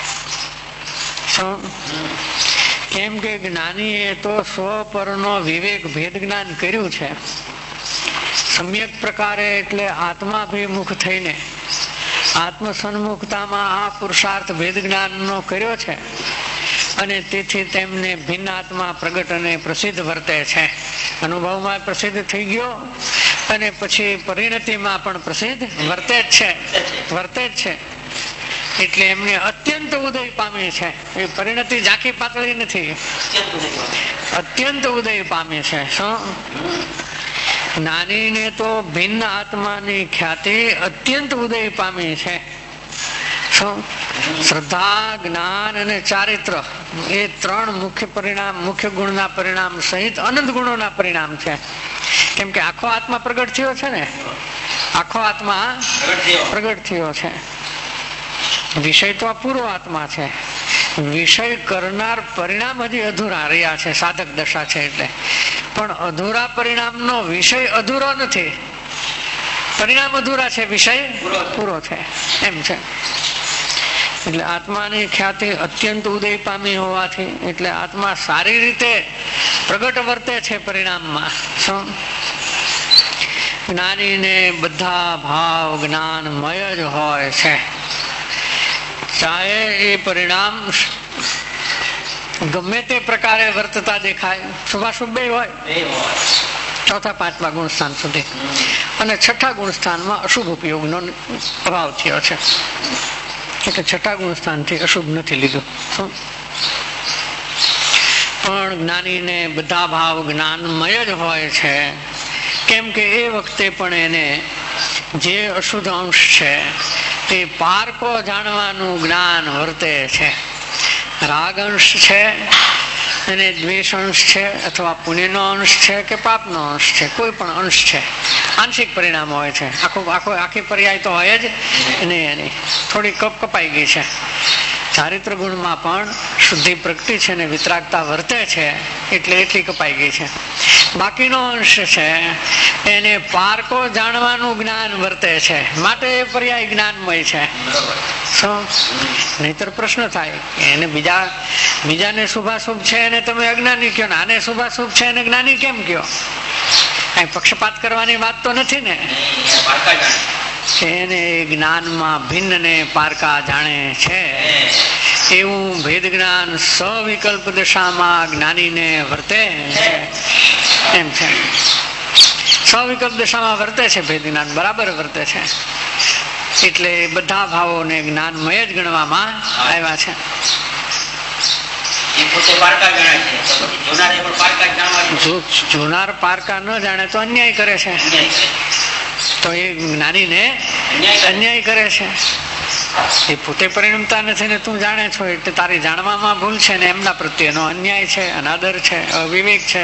કેમ કે જ્ઞાનીએ તો સ્વપરનો વિવેક ભેદ જ્ઞાન કર્યું છે. સમ્યક પ્રકારે એટલે આત્માભિમુખ થઈને આત્મ સન્મુખતામાં આ પુરુષાર્થ ભેદ જ્ઞાનનો કર્યો છે અને તેથી તેમને ભિન્ન આત્મા પ્રગટ અને પ્રસિદ્ધ વર્તે છે. અનુભવમાં પ્રસિદ્ધ થઈ ગયો અને પછી પરિણતિમાં પણ પ્રસિદ્ધ વર્તે જ છે. એટલે એમને અત્યંત ઉદય પામી છે. એ પરિણતિ ઝાંખી પાતળી નથી, અત્યંત ઉદય પામી છે. શું? જ્ઞાનીને તો ભિન્ન આત્માની ખ્યાતિ અત્યંત ઉદય પામી છે. શું? શ્રદ્ધા, જ્ઞાન અને ચારિત્ર એ ત્રણ મુખ્ય પરિણામ, મુખ્ય ગુણના પરિણામ સહિત અનંત ગુણોના પરિણામ છે. કેમ કે આખો આત્મા પ્રગટ થયો છે ને, આખો આત્મા પ્રગટ થયો છે. વિષય તો આ પૂરો આત્મા છે. વિષય કરનાર પરિણામ હજી અધૂરા રહ્યા છે, સાધક દશા છે એટલે. પણ અધૂરા પરિણામનો વિષય અધૂરો નથી. પરિણામ અધૂરા છે, વિષય પૂરો છે, એમ છે. એટલે આત્માની ખ્યાતિ અત્યંત ઉદય પામી હોવાથી એટલે આત્મા સારી રીતે પ્રગટ વર્તે છે પરિણામમાં. શું? જ્ઞાનીને બધા ભાવ જ્ઞાનમય જ હોય છે. ચાહે એ પરિણામ ગમે તે પ્રકારે વર્તતા દેખાય, શુભાશુભ બે હોય, ચોથા પાંચમા ગુણસ્થાન સુધી, અને છઠ્ઠા ગુણસ્થાનમાં અશુભ ઉપયોગનો અભાવ થયો છે. એટલે છઠ્ઠા ગુણસ્થાનથી અશુભ નથી લીધું. પણ જ્ઞાનીને બધા ભાવ જ્ઞાનમય જ હોય છે. કેમ કે એ વખતે પણ એને જે અશુદ્ધ અંશ છે તે પારકો જાણવાનું જ્ઞાન વર્તે છે. રાગ અંશ છે અને દ્વેષ અંશ છે, અથવા પુણ્યનો અંશ છે કે પાપનો અંશ છે, કોઈ પણ અંશ છે. આંશિક પરિણામ હોય છે, આખી પર્યાય તો હોય જ નહીં. એની થોડી કપાઈ ગઈ છે. ચારિત્ર ગુણમાં પણ શુદ્ધિ પ્રગટી છે ને વિતરાગતા વર્તે છે, એટલે એટલી કપાઈ ગઈ છે. બાકીનો અંશ છે એને પારકો જાણવાનું જ્ઞાન વર્તે છે, માટે એ પર્યાય જ્ઞાનમય છે. નહીતર પ્રશ્ન થાય એને બીજાને શુભાશુભ છે એને તમે અજ્ઞાની કયો, આને શુભાશુભ છે એને જ્ઞાની કેમ કયો? કઈ પક્ષપાત કરવાની વાત તો નથી ને. એને જ્ઞાનમાં ભિન્ન ને પારકા જાણે છે. એવું ભેદ જ્ઞાન સવિકલ્પ દશામાં જ્ઞાનીને વર્તે એમ છે. સવિકલ્પ દશામાં વર્તે છે ભેદ જ્ઞાન, બરાબર વર્તે છે. એટલે બધા ભાવોને જ્ઞાનમય જ ગણવામાં આવ્યા છે. જોનાર પારકા ન જાણે તો અન્યાય કરે છે, તો એ જ્ઞાનીને અન્યાય કરે છે. એ પોતે પરિણમતા નથી ને તું જાણે છો એટલે તારી જાણવામાં ભૂલ છે ને એમના પ્રત્યેનો અન્યાય છે, અનાદર છે, અવિવેક છે.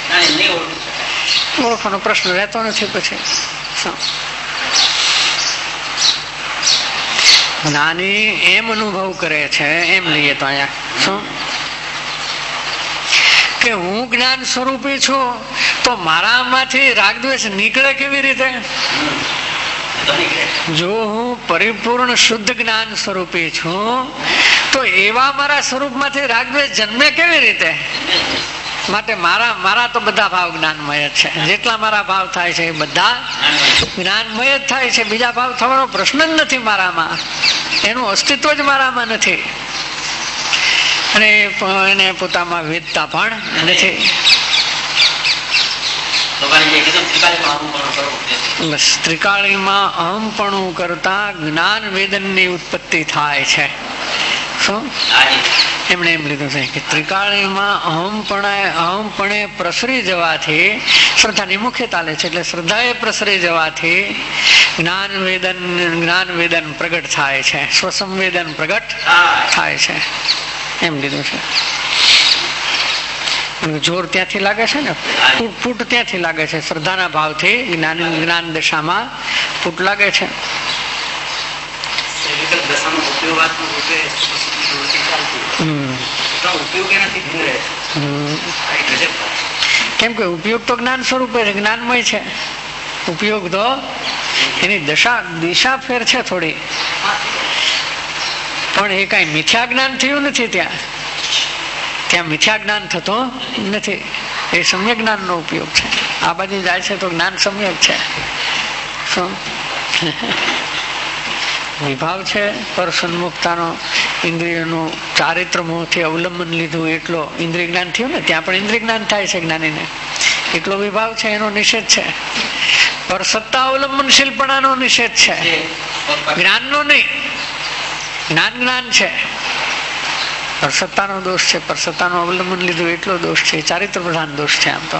ઓળખવાનો પ્રશ્ન રહેતો નથી. પછી જ્ઞાની એમ અનુભવ કરે છે, એમ લઈએ તો અહીંયા શું કે હું જ્ઞાન સ્વરૂપી છું, તો મારામાંથી રાગદ્વેષ નીકળે કેવી રીતે? જો હું પરિપૂર્ણ શુદ્ધ જ્ઞાન સ્વરૂપી છું તો એવા મારા સ્વરૂપમાંથી રાગદ્વેષ જન્મે કેવી રીતે? માટે મારા તો બધા ભાવ જ્ઞાનમય જ છે. જેટલા મારા ભાવ થાય છે એ બધા જ્ઞાનમય જ થાય છે. બીજા ભાવ થવાનો પ્રશ્ન જ નથી મારામાં, એનું અસ્તિત્વ જ મારામાં નથી. અને એને પોતામાં વેદતા પણ નથી. બસ ત્રિકાળીમાં અહમપણું કરતા જ્ઞાન વેદન ની ઉત્પત્તિ થાય છે. શું એમણે એમ લીધું છે કે ત્રિકાળીમાં અહમપણે પ્રસરી જવાથી શ્રદ્ધાની મુખ્યતા લે છે. એટલે શ્રદ્ધા એ પ્રસરી જવાથી જ્ઞાન વેદન પ્રગટ થાય છે, સ્વસંવેદન પ્રગટ થાય છે, એમ લીધું છે. જોર ત્યાંથી લાગે છે ને, ફૂટ ત્યાંથી લાગે છે. શ્રદ્ધાના ભાવથી જ્ઞાન દશામાં ફૂટ લાગે છે. કેમ કે ઉપયોગ તો જ્ઞાન સ્વરૂપે જ્ઞાનમય છે. ઉપયોગ તો એની દિશા ફેર છે થોડી, પણ એ કઈ મિથ્યા જ્ઞાન થયું નથી. ત્યાં મિથ્યા જ્ઞાન થતો નથી. એ સમ્યક જ્ઞાન નો ઉપયોગ છે. આ બાજુ જાય છે તો જ્ઞાન સમ્યક છે. શું વિભાવ છે પર સન્મુખતાનો, ઇન્દ્રિયનું ચારિત્ર મોહથી અવલંબન લીધું એટલો ઇન્દ્રિય જ્ઞાન થયું ને, ત્યાં પણ ઇન્દ્રિય જ્ઞાન થાય છે જ્ઞાનીને. એટલો વિભાવ છે એનો નિષેધ છે. પર સત્તા અવલંબનશીલપણાનો નિષેધ છે, જ્ઞાનનો નહીં. જ્ઞાન છે, પર સત્તાનો દોષ છે. પર સત્તાનું અવલંબન લીધું એટલો દોષ છે. ચારિત્ર પ્રધાન દોષ છે. આમ તો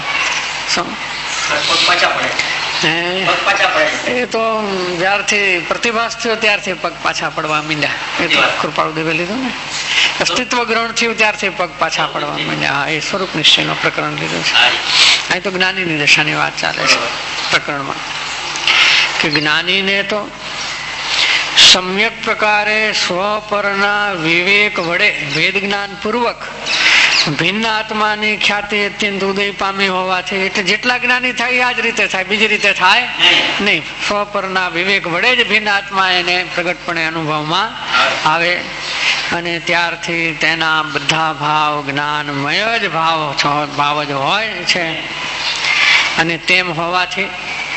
એ તો જ્યારથી પ્રતિભાસ થયો ત્યારથી પગ પાછા પડવા માંડ્યા. એ તો કૃપાળુદેવે લીધું ને, અસ્તિત્વ ગ્રહણ થયું ત્યારથી પગ પાછા પડવા માંડ્યા. હા, એ સ્વરૂપ નિશ્ચયનું પ્રકરણ લીધું છે. અહીં તો જ્ઞાનીની દશાની વાત ચાલે છે પ્રકરણમાં, કે જ્ઞાનીને તો સમ્યક પ્રકારે સ્વપરના વિવેક વડે વેદ જ્ઞાન પૂર્વક ભિન્ન આત્માની ખ્યાતિ અત્યંત ઉદય પામી હોવાથી, એટલે જેટલા જ્ઞાની થાય આ જ રીતે થાય, બીજી રીતે થાય નહીં. સ્વપરના વિવેક વડે જ ભિન્ન આત્મા એને પ્રગટપણે અનુભવમાં આવે, અને ત્યારથી તેના બધા ભાવ જ્ઞાનમય જ ભાવ જ હોય છે. અને તેમ હોવાથી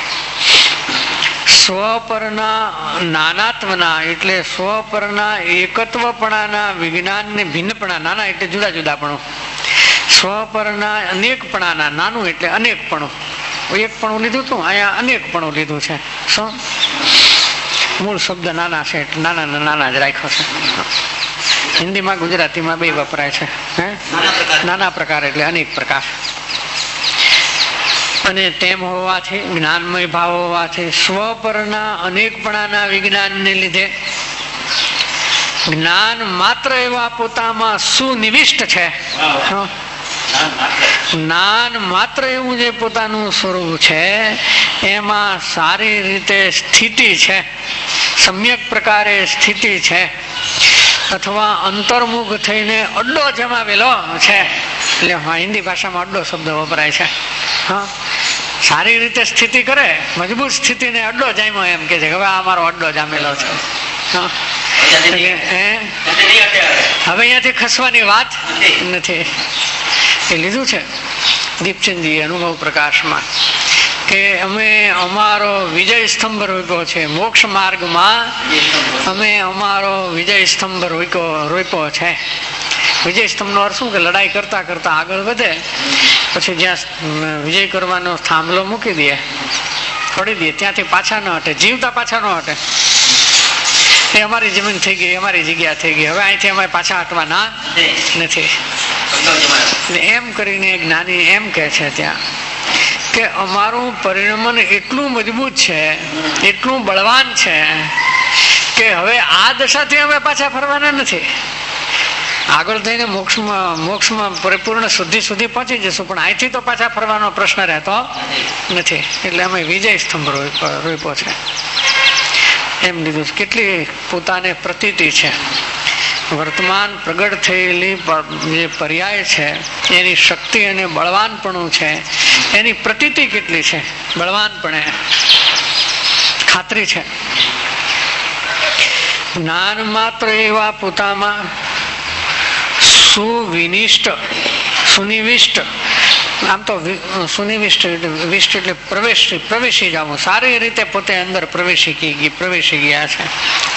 સ્વપરના નાનાત્વના એટલે સ્વપરના એકત્વપણાના વિજ્ઞાનને ભિન્નપણા, નાના એટલે જુદા જુદાપણું, સ્વપરના અનેકપણાના, નાનું એટલે અનેકપણું. એકપણું લીધું હતું, અહીંયા અનેકપણું લીધું છે. શું મૂળ શબ્દ નાના છે એટલે નાના જ રાખ્યો છે. હિન્દીમાં ગુજરાતીમાં બે વપરાય છે. નાના પ્રકાર એટલે અનેક પ્રકાર. અને તેમ હોવાથી જ્ઞાનમય ભાવ હોવાથી સ્વપરના અનેકપણાના વિજ્ઞાનને લીધે જ્ઞાન માત્ર એવા પોતામાં સુનિવિષ્ટ છે. જ્ઞાન માત્ર એવું જે પોતાનું સ્વરૂપ છે એમાં સારી રીતે સ્થિતિ છે, સમ્યક પ્રકારે સ્થિતિ છે, અથવા અંતર્મુખ થઈને અડ્ડો જમાવેલો છે. એટલે હિન્દી ભાષામાં અડ્ડો શબ્દ વપરાય છે. હા, સારી રીતે સ્થિતિ કરે, મજબૂત સ્થિતિને અડ્ડો જામ્યો એમ કે છે. હવે આ મારો અડ્ડો જામેલો છે. હવે અહીંયાથી ખસવાની વાત નથી. એ લીધું છે દીપચંદજી અનુભવ પ્રકાશમાં, કે અમે અમારો વિજય સ્તંભ રોપ્યો છે મોક્ષ માર્ગમાં. અમે અમારો વિજય સ્તંભ રોપ્યો છે. વિજય સ્તંભનો અર્થ શું, કે લડાઈ કરતા કરતા આગળ વધે, પછી જ્યાં વિજય કરવાનો થાંભલો મૂકી દે, છોડી દે, ત્યાંથી પાછા ન હટે, જીવતા પાછા ન હટે. એ અમારી જમીન થઈ ગઈ, અમારી જગ્યા થઈ ગઈ, હવે અહીંથી અમે પાછા હટવાના નથી. એમ કરીને જ્ઞાની એમ કહે છે ત્યાં, કે અમારું પરિણમન એટલું મજબૂત છે, એટલું બળવાન છે, કે હવે આ દશાથી અમે પાછા ફરવાના નથી. આગળ થઈને મોક્ષમાં પરિપૂર્ણ શુદ્ધિ સુધી પહોંચી જશું, પણ અહીંથી તો પાછા ફરવાનો પ્રશ્ન રહેતો નથી. એટલે અમે વિજય સ્તંભ રોપ્યો છે એમ લીધું. કેટલી પોતાને પ્રતીતિ છે, વર્તમાન પ્રગટ થયેલી જે પર્યાય છે એની શક્તિ અને બળવાનપણું છે, એની પ્રતીતિ કેટલી છે, બળવાનપણે ખાતરી છે. જ્ઞાન માત્ર એવા પોતામાં સુનિવિષ્ટ, આમ તો સુનિવિષ્ટ વિષ્ટ એટલે પ્રવેશી જવું, સારી રીતે પોતે અંદર પ્રવેશી ગયા છે.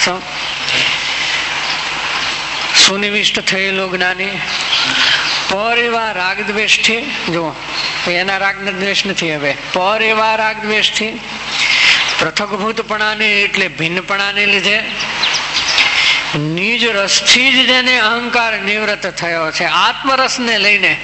સુનિવિષ્ટ થયેલો જ્ઞાની પર એવા રાગદ્વેષથી, જો એના રાગ દ્વેષ નથી, હવે પર એવા રાગદ્વેષથી પૃથકભૂતપણાને એટલે ભિન્નપણાને લીધે નિજ રસથી જ જેને અહંકાર નિવૃત્ત થયો છે, આત્મરસને લઈને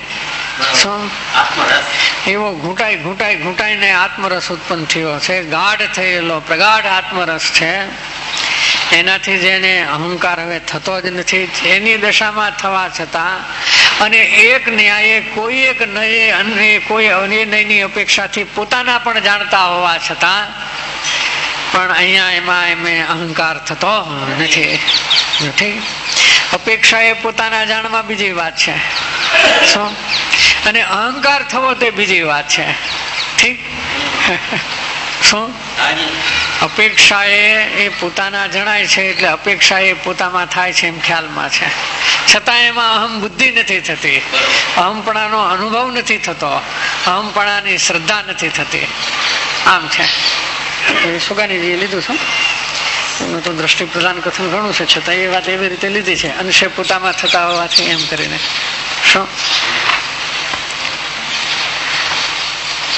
એવો ઘૂંટાઈને આત્મરસ ઉત્પન્ન થયો છે, ગાઢ થયેલો પ્રગાઢ આત્મરસ છે. એનાથી જેને અહંકાર હવે થતો જ નથી, એની દશામાં થવા છતાં અને એક ન્યાયે કોઈ એક અન્યની અપેક્ષાથી પોતાના પણ જાણતા હોવા છતાં પણ અહીંયા એમાં અહંકાર થતો નથી. અપેક્ષા એ પોતાના જાણવા બીજી વાત છે, અને અહંકાર થવો તે બીજી વાત છે. ઠીક, શું અપેક્ષા એ પોતાના જણાય છે, એટલે અપેક્ષા એ પોતામાં થાય છે એમ ખ્યાલમાં છે, છતાં એમાં અહમ બુદ્ધિ નથી થતી, અહમપણાનો અનુભવ નથી થતો, અહમપણાની શ્રદ્ધા નથી થતી. આમ છે. સુગાનીજીએ લીધું છે, એનું તો દ્રષ્ટિ પ્રદાન કથન ઘણું છે, છતાં એ વાત એવી રીતે લીધી છે, અંશે પોતામાં થતા હોવાથી એમ કરીને. શું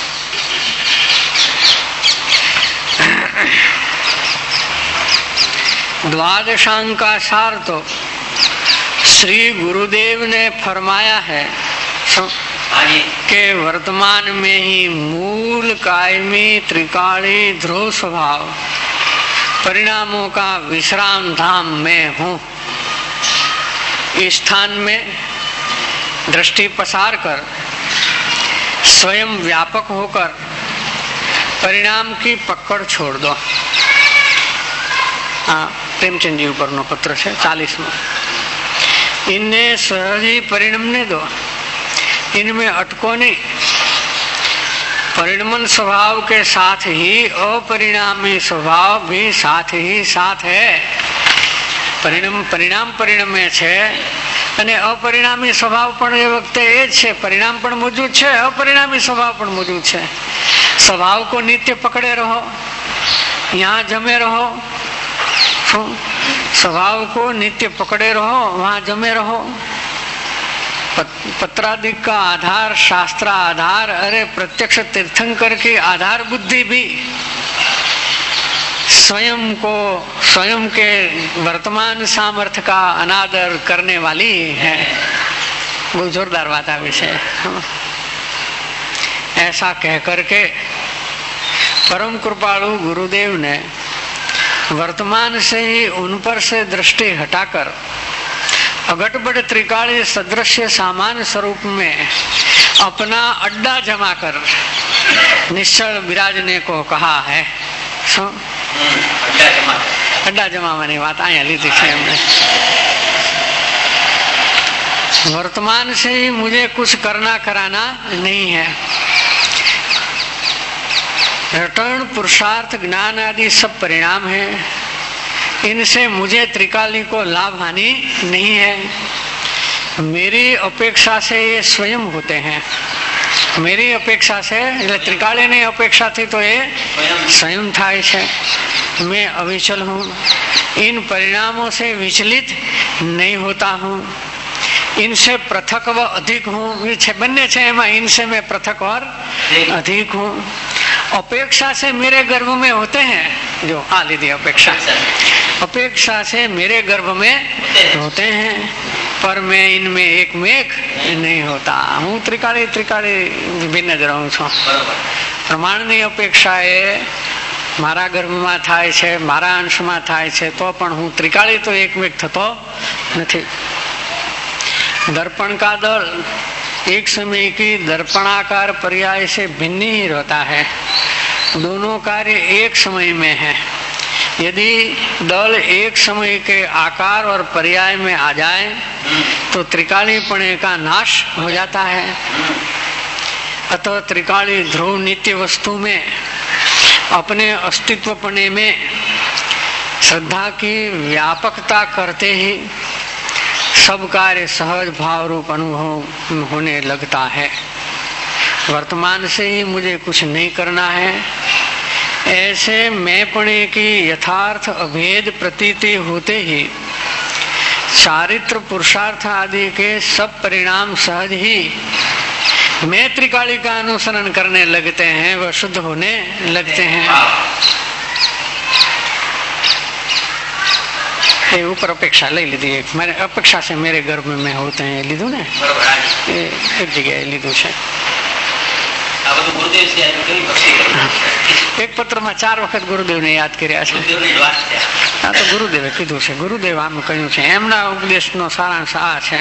द्वादशांग का सार तो श्री गुरुदेव ने फरमाया है कि वर्तमान में ही मूल कायमी त्रिकाली ध्रुव स्वभाव परिणामों का विश्राम धाम में हूँ। इस स्थान में दृष्टि पसार कर स्वयं व्यापक होकर परिणाम की पकड़ छोड़ दो। प्रेमचंद जी ऊपर नो पत्र है 40वां। इन्हें सहज ही परिणमने दो, इनमें अटको नहीं। परिणमन स्वभाव के साथ ही अपरिणामी स्वभाव भी साथ ही साथ है। परिणाम परिणमे છે અને અપરિણામી સ્વભાવ પણ એ વખતે એ જ છે। પરિણામ પણ મોજૂદ છે, અપરિણામી સ્વભાવ પણ મોજૂદ છે। स्वभाव को नित्य पकड़े रहो, यहाँ जमे रहो। स्वभाव को नित्य पकड़े रहो, वहाँ जमे रहो। पत्रादिक का आधार शास्त्र आधार, अरे प्रत्यक्ष तीर्थंकर की आधार बुद्धि भी स्वयं के वर्तमान सामर्थ्य का अनादर करने वाली है। बहुत जोरदार बात आ विषय। ऐसा कह करके परम कृपालु गुरुदेव ने वर्तमान से ही उन पर से दृष्टि हटाकर अगटबड़ त्रिकाली सदृश्य सामान्य स्वरूप में अपना अड्डा जमा कर निश्चल विराजने को कहा है। अड्डा जमावानी बात आया लीधी है हमने। वर्तमान से ही मुझे कुछ करना कराना नहीं है। रटन पुरुषार्थ ज्ञान आदि सब परिणाम है, इनसे मुझे त्रिकाली को लाभ हानि नहीं है। मेरी अपेक्षा से ये स्वयं होते हैं। मेरी अपेक्षा से त्रिकाली ने अपेक्षा थी तो ये स्वयं थाय छे। मैं अविचल हूँ, इन परिणामों से विचलित नहीं होता हूँ। इनसे पृथक व अधिक हूँ। ये बन्ने छे एमा इनसे मैं पृथक और अधिक हूँ। अपेक्षा से मेरे गर्भ में होते हैं, जो आ लीधी अपेक्षा से मेरे गर्भ में होते हैं, पर मैं इनमें एक में एक नहीं होता हूँ। त्रिकाली भिन्न ज रहूं छूं। प्रमाणनी अपेक्षा ए मारा गर्भमां थाय छे, मारा अंशमां थाय छे, तो पण हूँ त्रिकाली तो एकमेक थतो नथी। दर्पण का दल एक समय की दर्पणाकार पर्याय से भिन्न ही रहता है। दोनों कार्य एक समय में है। यदि दल एक समय के आकार और पर्याय में आ जाए तो त्रिकालीपणे का नाश हो जाता है। अतः त्रिकाली ध्रुव नित्य वस्तु में अपने अस्तित्वपणे में श्रद्धा की व्यापकता करते ही सब कार्य सहज भाव रूप अनुभव होने लगता है। वर्तमान से ही मुझे कुछ नहीं करना है, ऐसे मैंपणे की यथार्थ अभेद प्रतीति होते ही चारित्र पुरुषार्थ आदि के सब परिणाम सहज ही मैं त्रिकाली का अनुसरण करने लगते हैं, वह शुद्ध होने लगते हैं। ये ऊपर अपेक्षा ले लीधी, एक मेरे अपेक्षा से मेरे गर्भ में होते हैं लीधु ने एक जगह लीधु है। एक पत्र में 4 वखत गुरुदेव ने याद कर्या छे। आ तो गुरुदेवे कीधुं छे, गुरुदेव आम कह्युं छे, एमना उपदेश नो सारांश आ छे।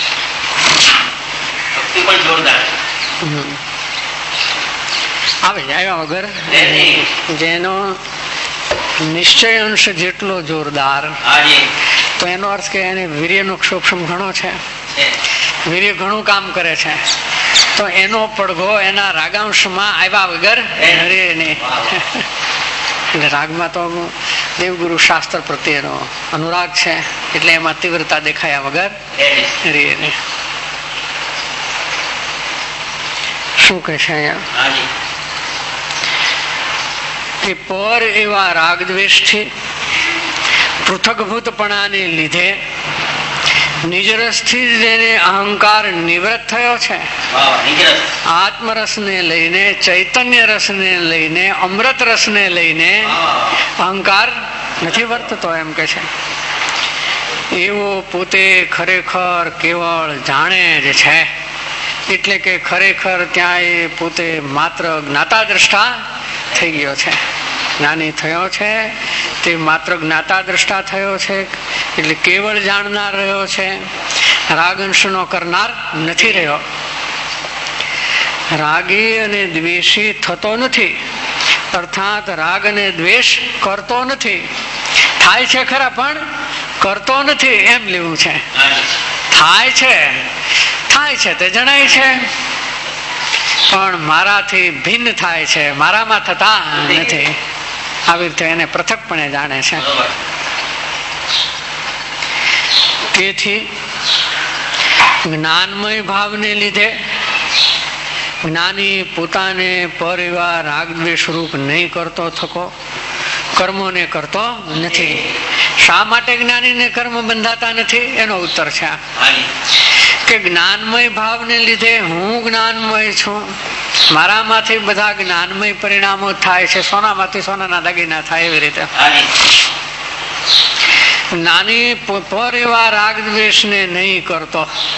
आवे आव्या वगर जेनो निश्चय अंश जेटलो जोरदार, तो एनो अर्थ के एने वीर्यनो क्षोभम घणो छे। वीर्य घणुं काम करे छे, तो एनो પડઘો એના રાગાંશમાં આવ્યા વગર હરે નહીં। એટલે રાગમાં તો દેવગુરુ શાસ્ત્ર પ્રત્યેનો અનુરાગ છે, એટલે એમાં તીવ્રતા દેખાયા વગર હરે નહીં। શું કહે છે અહીંયા કે પર એવા રાગ દ્વેષથી પૃથકભૂતપણાને લીધે નિજરસ થી જેને અહંકાર નિવૃત્ત થયો છે, આત્મરસ ને લઈને, ચૈતન્ય રસ ને લઈને, અમૃત રસ ને લઈને અહંકાર નથી વર્તતો એમ કે છે. એવો પોતે ખરેખર કેવળ જાણે જ છે. એટલે કે ખરેખર ત્યાં એ પોતે માત્ર જ્ઞાતા દ્રષ્ટા થઈ ગયો છે. જ્ઞાની થયો છે તે માત્ર જ્ઞાતા દ્રષ્ટા થયો છે, એટલે કેવળ જાણનાર રહ્યો છે. રાગ અંશનો કરનાર નથી રહ્યો. રાગી અને દ્વેષી થતો નથી, અર્થાત રાગ અને દ્વેષ કરતો નથી. થાય છે ખરા પણ કરતો નથી એમ લેવું છે. થાય છે તે જણાય છે, પણ મારાથી ભિન્ન થાય છે, મારામાં થતા નથી. આવી રીતે એને પૃથકપણે જાણે છે. તેથી જ્ઞાનમય ભાવને લીધે જ્ઞાની પોતાને પરિવાર રાગ દ્વેષ રૂપ નહીં કરતો થકો, કર્મોને કરતો નથી. શા માટે જ્ઞાનીને કર્મ બંધાતા નથી? એનો ઉત્તર છે કે જ્ઞાનમય ભાવને લીધે હું જ્ઞાનમય છું, મારામાંથી બધા જ્ઞાનમય પરિણામો થાય છે. સોનામાંથી સોનાના દાગીના થાય એવી રીતે જ્ઞાની પર એવા રાગ દ્વેષ ને નહીં કરતો.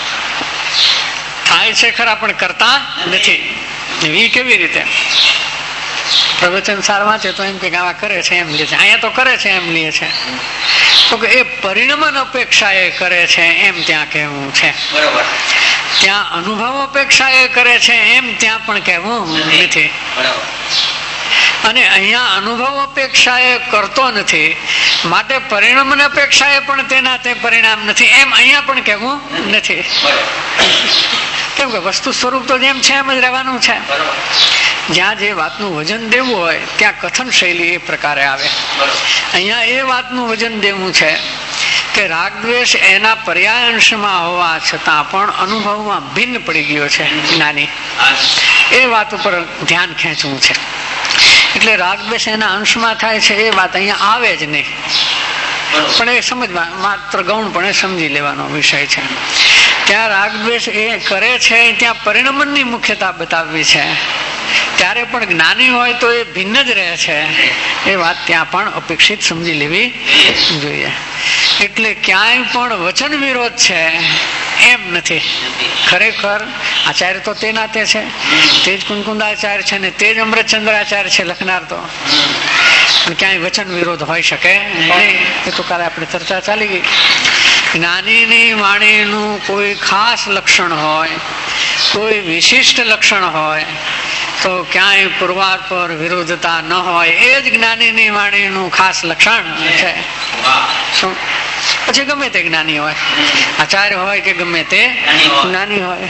થાય છે ખરા પણ કરતા નથી. એ કેવી રીતે? પ્રવચન સાર વાંચે તો એમ કે આવા કરે છે એમ લે છે, અહીંયા તો કરે છે એમ લે છે, તો કે એ પરિણમન અપેક્ષા એ કરે છે એમ ત્યાં કહેવું છે. ત્યાં અનુભવ અપેક્ષા એ કરે છે એમ ત્યાં પણ કહેવું નથી. અને અહીંયા અનુભવ અપેક્ષા એ કરતો નથી, માટે પરિણમન અપેક્ષા એ પણ તેના તે પરિણામ નથી એમ અહીંયા પણ કહેવું નથી. કેમ કે વસ્તુ સ્વરૂપ તો જેમ છે એમ જ રહેવાનું છે. જ્યાં જે વાતનું વજન દેવું હોય ત્યાં કથન શૈલી એ પ્રકારે આવે. અહીંયા એ વાતનું વજન દેવું છે કે રાગ દ્વેષ એના પર્યાયંશમાં હોવા છતાં પણ અનુભવમાં ભિન્ન પડી ગયો છે જ્ઞાની. એ વાત ઉપર ધ્યાન ખેંચવું છે. એટલે રાગ દ્વેષ એના અંશમાં થાય છે એ વાત અહીંયા આવે જ નહીં, પણ એ સમજવા માત્ર ગૌણપણે સમજી લેવાનો વિષય છે. ત્યાં રાગ દ્વેષ એ કરે છે ત્યાં પરિણમનની મુખ્યતા બતાવવી છે. ત્યારે પણ જ્ઞાની હોય તો એ ભિન્ન જ રહે છે એ વાત ત્યાં પણ અપેક્ષિત સમજી લેવી જોઈએ. એટલે ક્યાંય પણ વચન વિરોધ છે એમ નથી. ખરેખર આચાર્ય તો તે નાતે છે, તે જ કુંકુંદાચાર્ય છે ને તે જ અમૃતચંદ્રાચાર્ય છે લખનાર. તો ક્યાંય વચન વિરોધ હોઈ શકે નહીં. એ તો કાલે આપણે ચર્ચા ચાલી ગઈ. જ્ઞાનીની વાણીનું કોઈ ખાસ લક્ષણ હોય, કોઈ વિશિષ્ટ લક્ષણ હોય તો ક્યાંય પુરવાર પર વિરોધતા ન હોય. એ જ જ્ઞાનીની વાણીનું ખાસ લક્ષણ છે. શું? પછી ગમે તે જ્ઞાની હોય, આચાર્ય હોય કે ગમે તે જ્ઞાની હોય,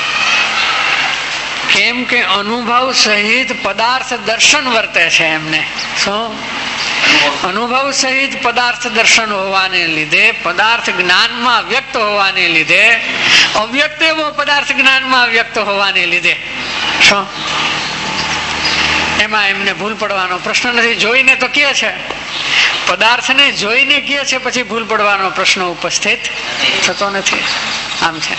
કેમ કે અનુભવ સહિત પદાર્થ દર્શન વર્તે છે એમને. શું? અનુભવ સહિત પદાર્થ દર્શન હોવાને લીધે, પદાર્થ જ્ઞાનમાં વ્યક્ત હોવાને લીધે, અવ્યક્ત એવો પદાર્થ જ્ઞાનમાં વ્યક્ત હોવાને લીધે શું એમાં એમને ભૂલ પડવાનો પ્રશ્ન નથી. જોઈને તો કહે છે, પદાર્થને જોઈને કહે છે, પછી ભૂલ પડવાનો પ્રશ્ન ઉપસ્થિત થતો નથી. આમ છે.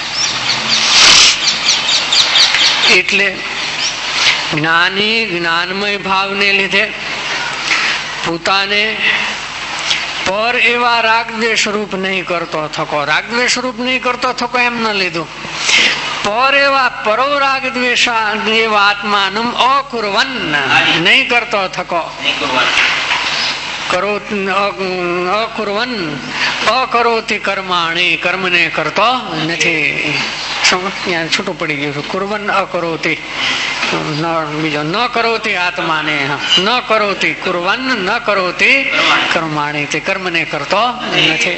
એટલે જ્ઞાની જ્ઞાનમય ભાવને લીધે પોતાને પર એવા રાગદ્વેષ રૂપ નહીં કરતો થકો. રાગદ્વેષ રૂપ નહીં કરતો થકો એમ ન લીધું. પર એવા પરો રાગ દ્વેષ એવા આત્માનું અકુર્વન નહીં કરતો થકો. અકુર્વન અકરોતિ કર્માણી, કર્મને કરતો નથી. છૂટું પડી ગયું. કુર્વન અકરોતિ, બીજો ન કરોતી આત્માને, ન કરોતી કુર્વન, ન કરોતી કર્માણી, તે કર્મને કરતો નથી.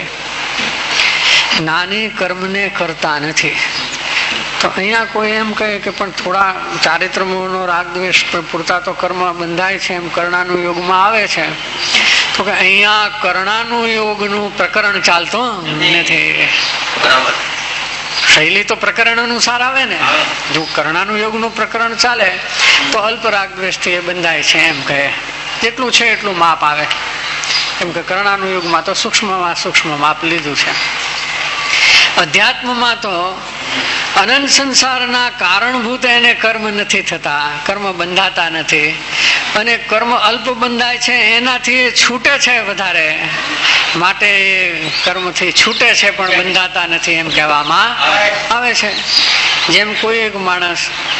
નાની કર્મને કરતા નથી. તો અહીંયા કોઈ એમ કહે કે પણ થોડા ચારિત્રનો રાગ દ્વેષ પૂરતા તો કર્મ બંધાય છે એમ કર્ણાનું યોગમાં આવે છે. તો કે અહીંયા કર્ણાનું યોગનું પ્રકરણ ચાલતું નથી. શૈલી તો પ્રકરણ અનુસાર આવે ને. જો કર્ણાનું યોગનું પ્રકરણ ચાલે તો અલ્પ રાગ દ્વેષથી એ બંધાય છે એમ કહે. જેટલું છે એટલું માપ આવે. કેમ કે કર્ણાનું યુગમાં તો સૂક્ષ્મમાં સૂક્ષ્મ માપ લીધું છે. અધ્યાત્મમાં તો અનંત સંસારના કારણભૂત એને કર્મ નથી થતા, કર્મ બંધાતા નથી, અને કર્મ અલ્પ બંધાય છે એનાથી છૂટે છે વધારે, માટે કર્મથી છૂટે છે પણ બંધાતા નથી એમ કહેવામાં આવે છે. જેમ કોઈ એક માણસ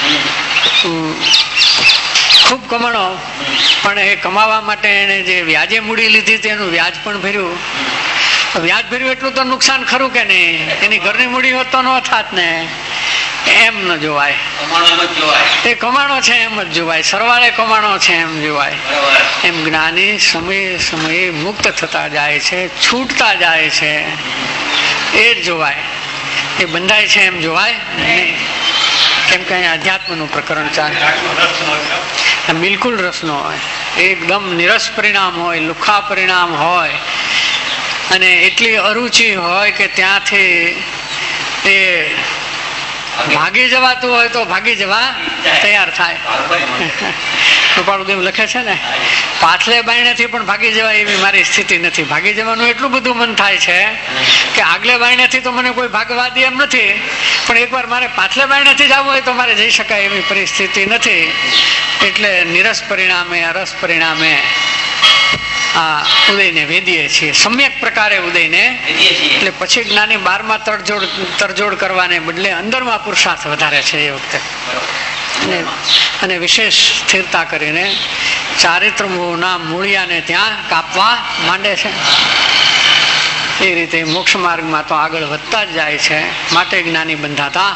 ખૂબ કમાણો, પણ એ કમાવા માટે એને જે વ્યાજે મૂડી લીધી તેનું વ્યાજ પણ ભર્યું. વ્યાજ ભર્યું એટલું તો નુકસાન ખરું કે નહીં? એની ઘરની મૂડી હોત તો ન થાત ને. એમ ન જોવાય, એ કમાણો છે એમ જ જોવાય, સરવાળે કમાણો છે એમ જોવાય. એમ જ્ઞાની સમયે સમયે મુક્ત થતા જાય છે, છૂટતા જાય છે, એ જ જોવાય. એ બંધાય છે એમ જોવાય નહીં. કેમ કે અહીંયા અધ્યાત્મનું પ્રકરણ ચાલે, બિલકુલ રસ નો હોય, એકદમ નિરસ પરિણામ હોય, લુખા પરિણામ હોય, અને એટલી અરુચિ હોય કે ત્યાંથી એ ભાગી જવાતું હોય તો ભાગી જવા તૈયાર થાય. કૃપાળુદેવ લખે છે ને, પાછલે બાયણેથી પણ ભાગી જવાય એવી મારી સ્થિતિ નથી. ભાગી જવાનું એટલું બધું મન થાય છે કે આગલે બાયણેથી તો મને કોઈ ભાગવા દે એમ નથી, પણ એકવાર મારે પાછલે બાયણેથી જવું હોય તો મારે જઈ શકાય એવી પરિસ્થિતિ નથી. એટલે નિરસ પરિણામે, અરસ પરિણામે આ ઉદયને વેદીએ છીએ, સમ્યક પ્રકારે ઉદયને. એટલે પછી જ્ઞાની 12માં તરજોડ કરવાને બદલે અંદરમાં પુરુષાર્થ વધારે છે એ વખતે, અને વિશેષ સ્થિરતા કરીને ચારિત્ર મોહના મૂળિયાને ત્યાં કાપવા માંડે છે. એ રીતે મોક્ષ માર્ગમાં તો આગળ વધતા જ જાય છે, માટે જ્ઞાની બંધાતા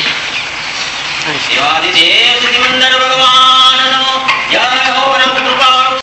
છે.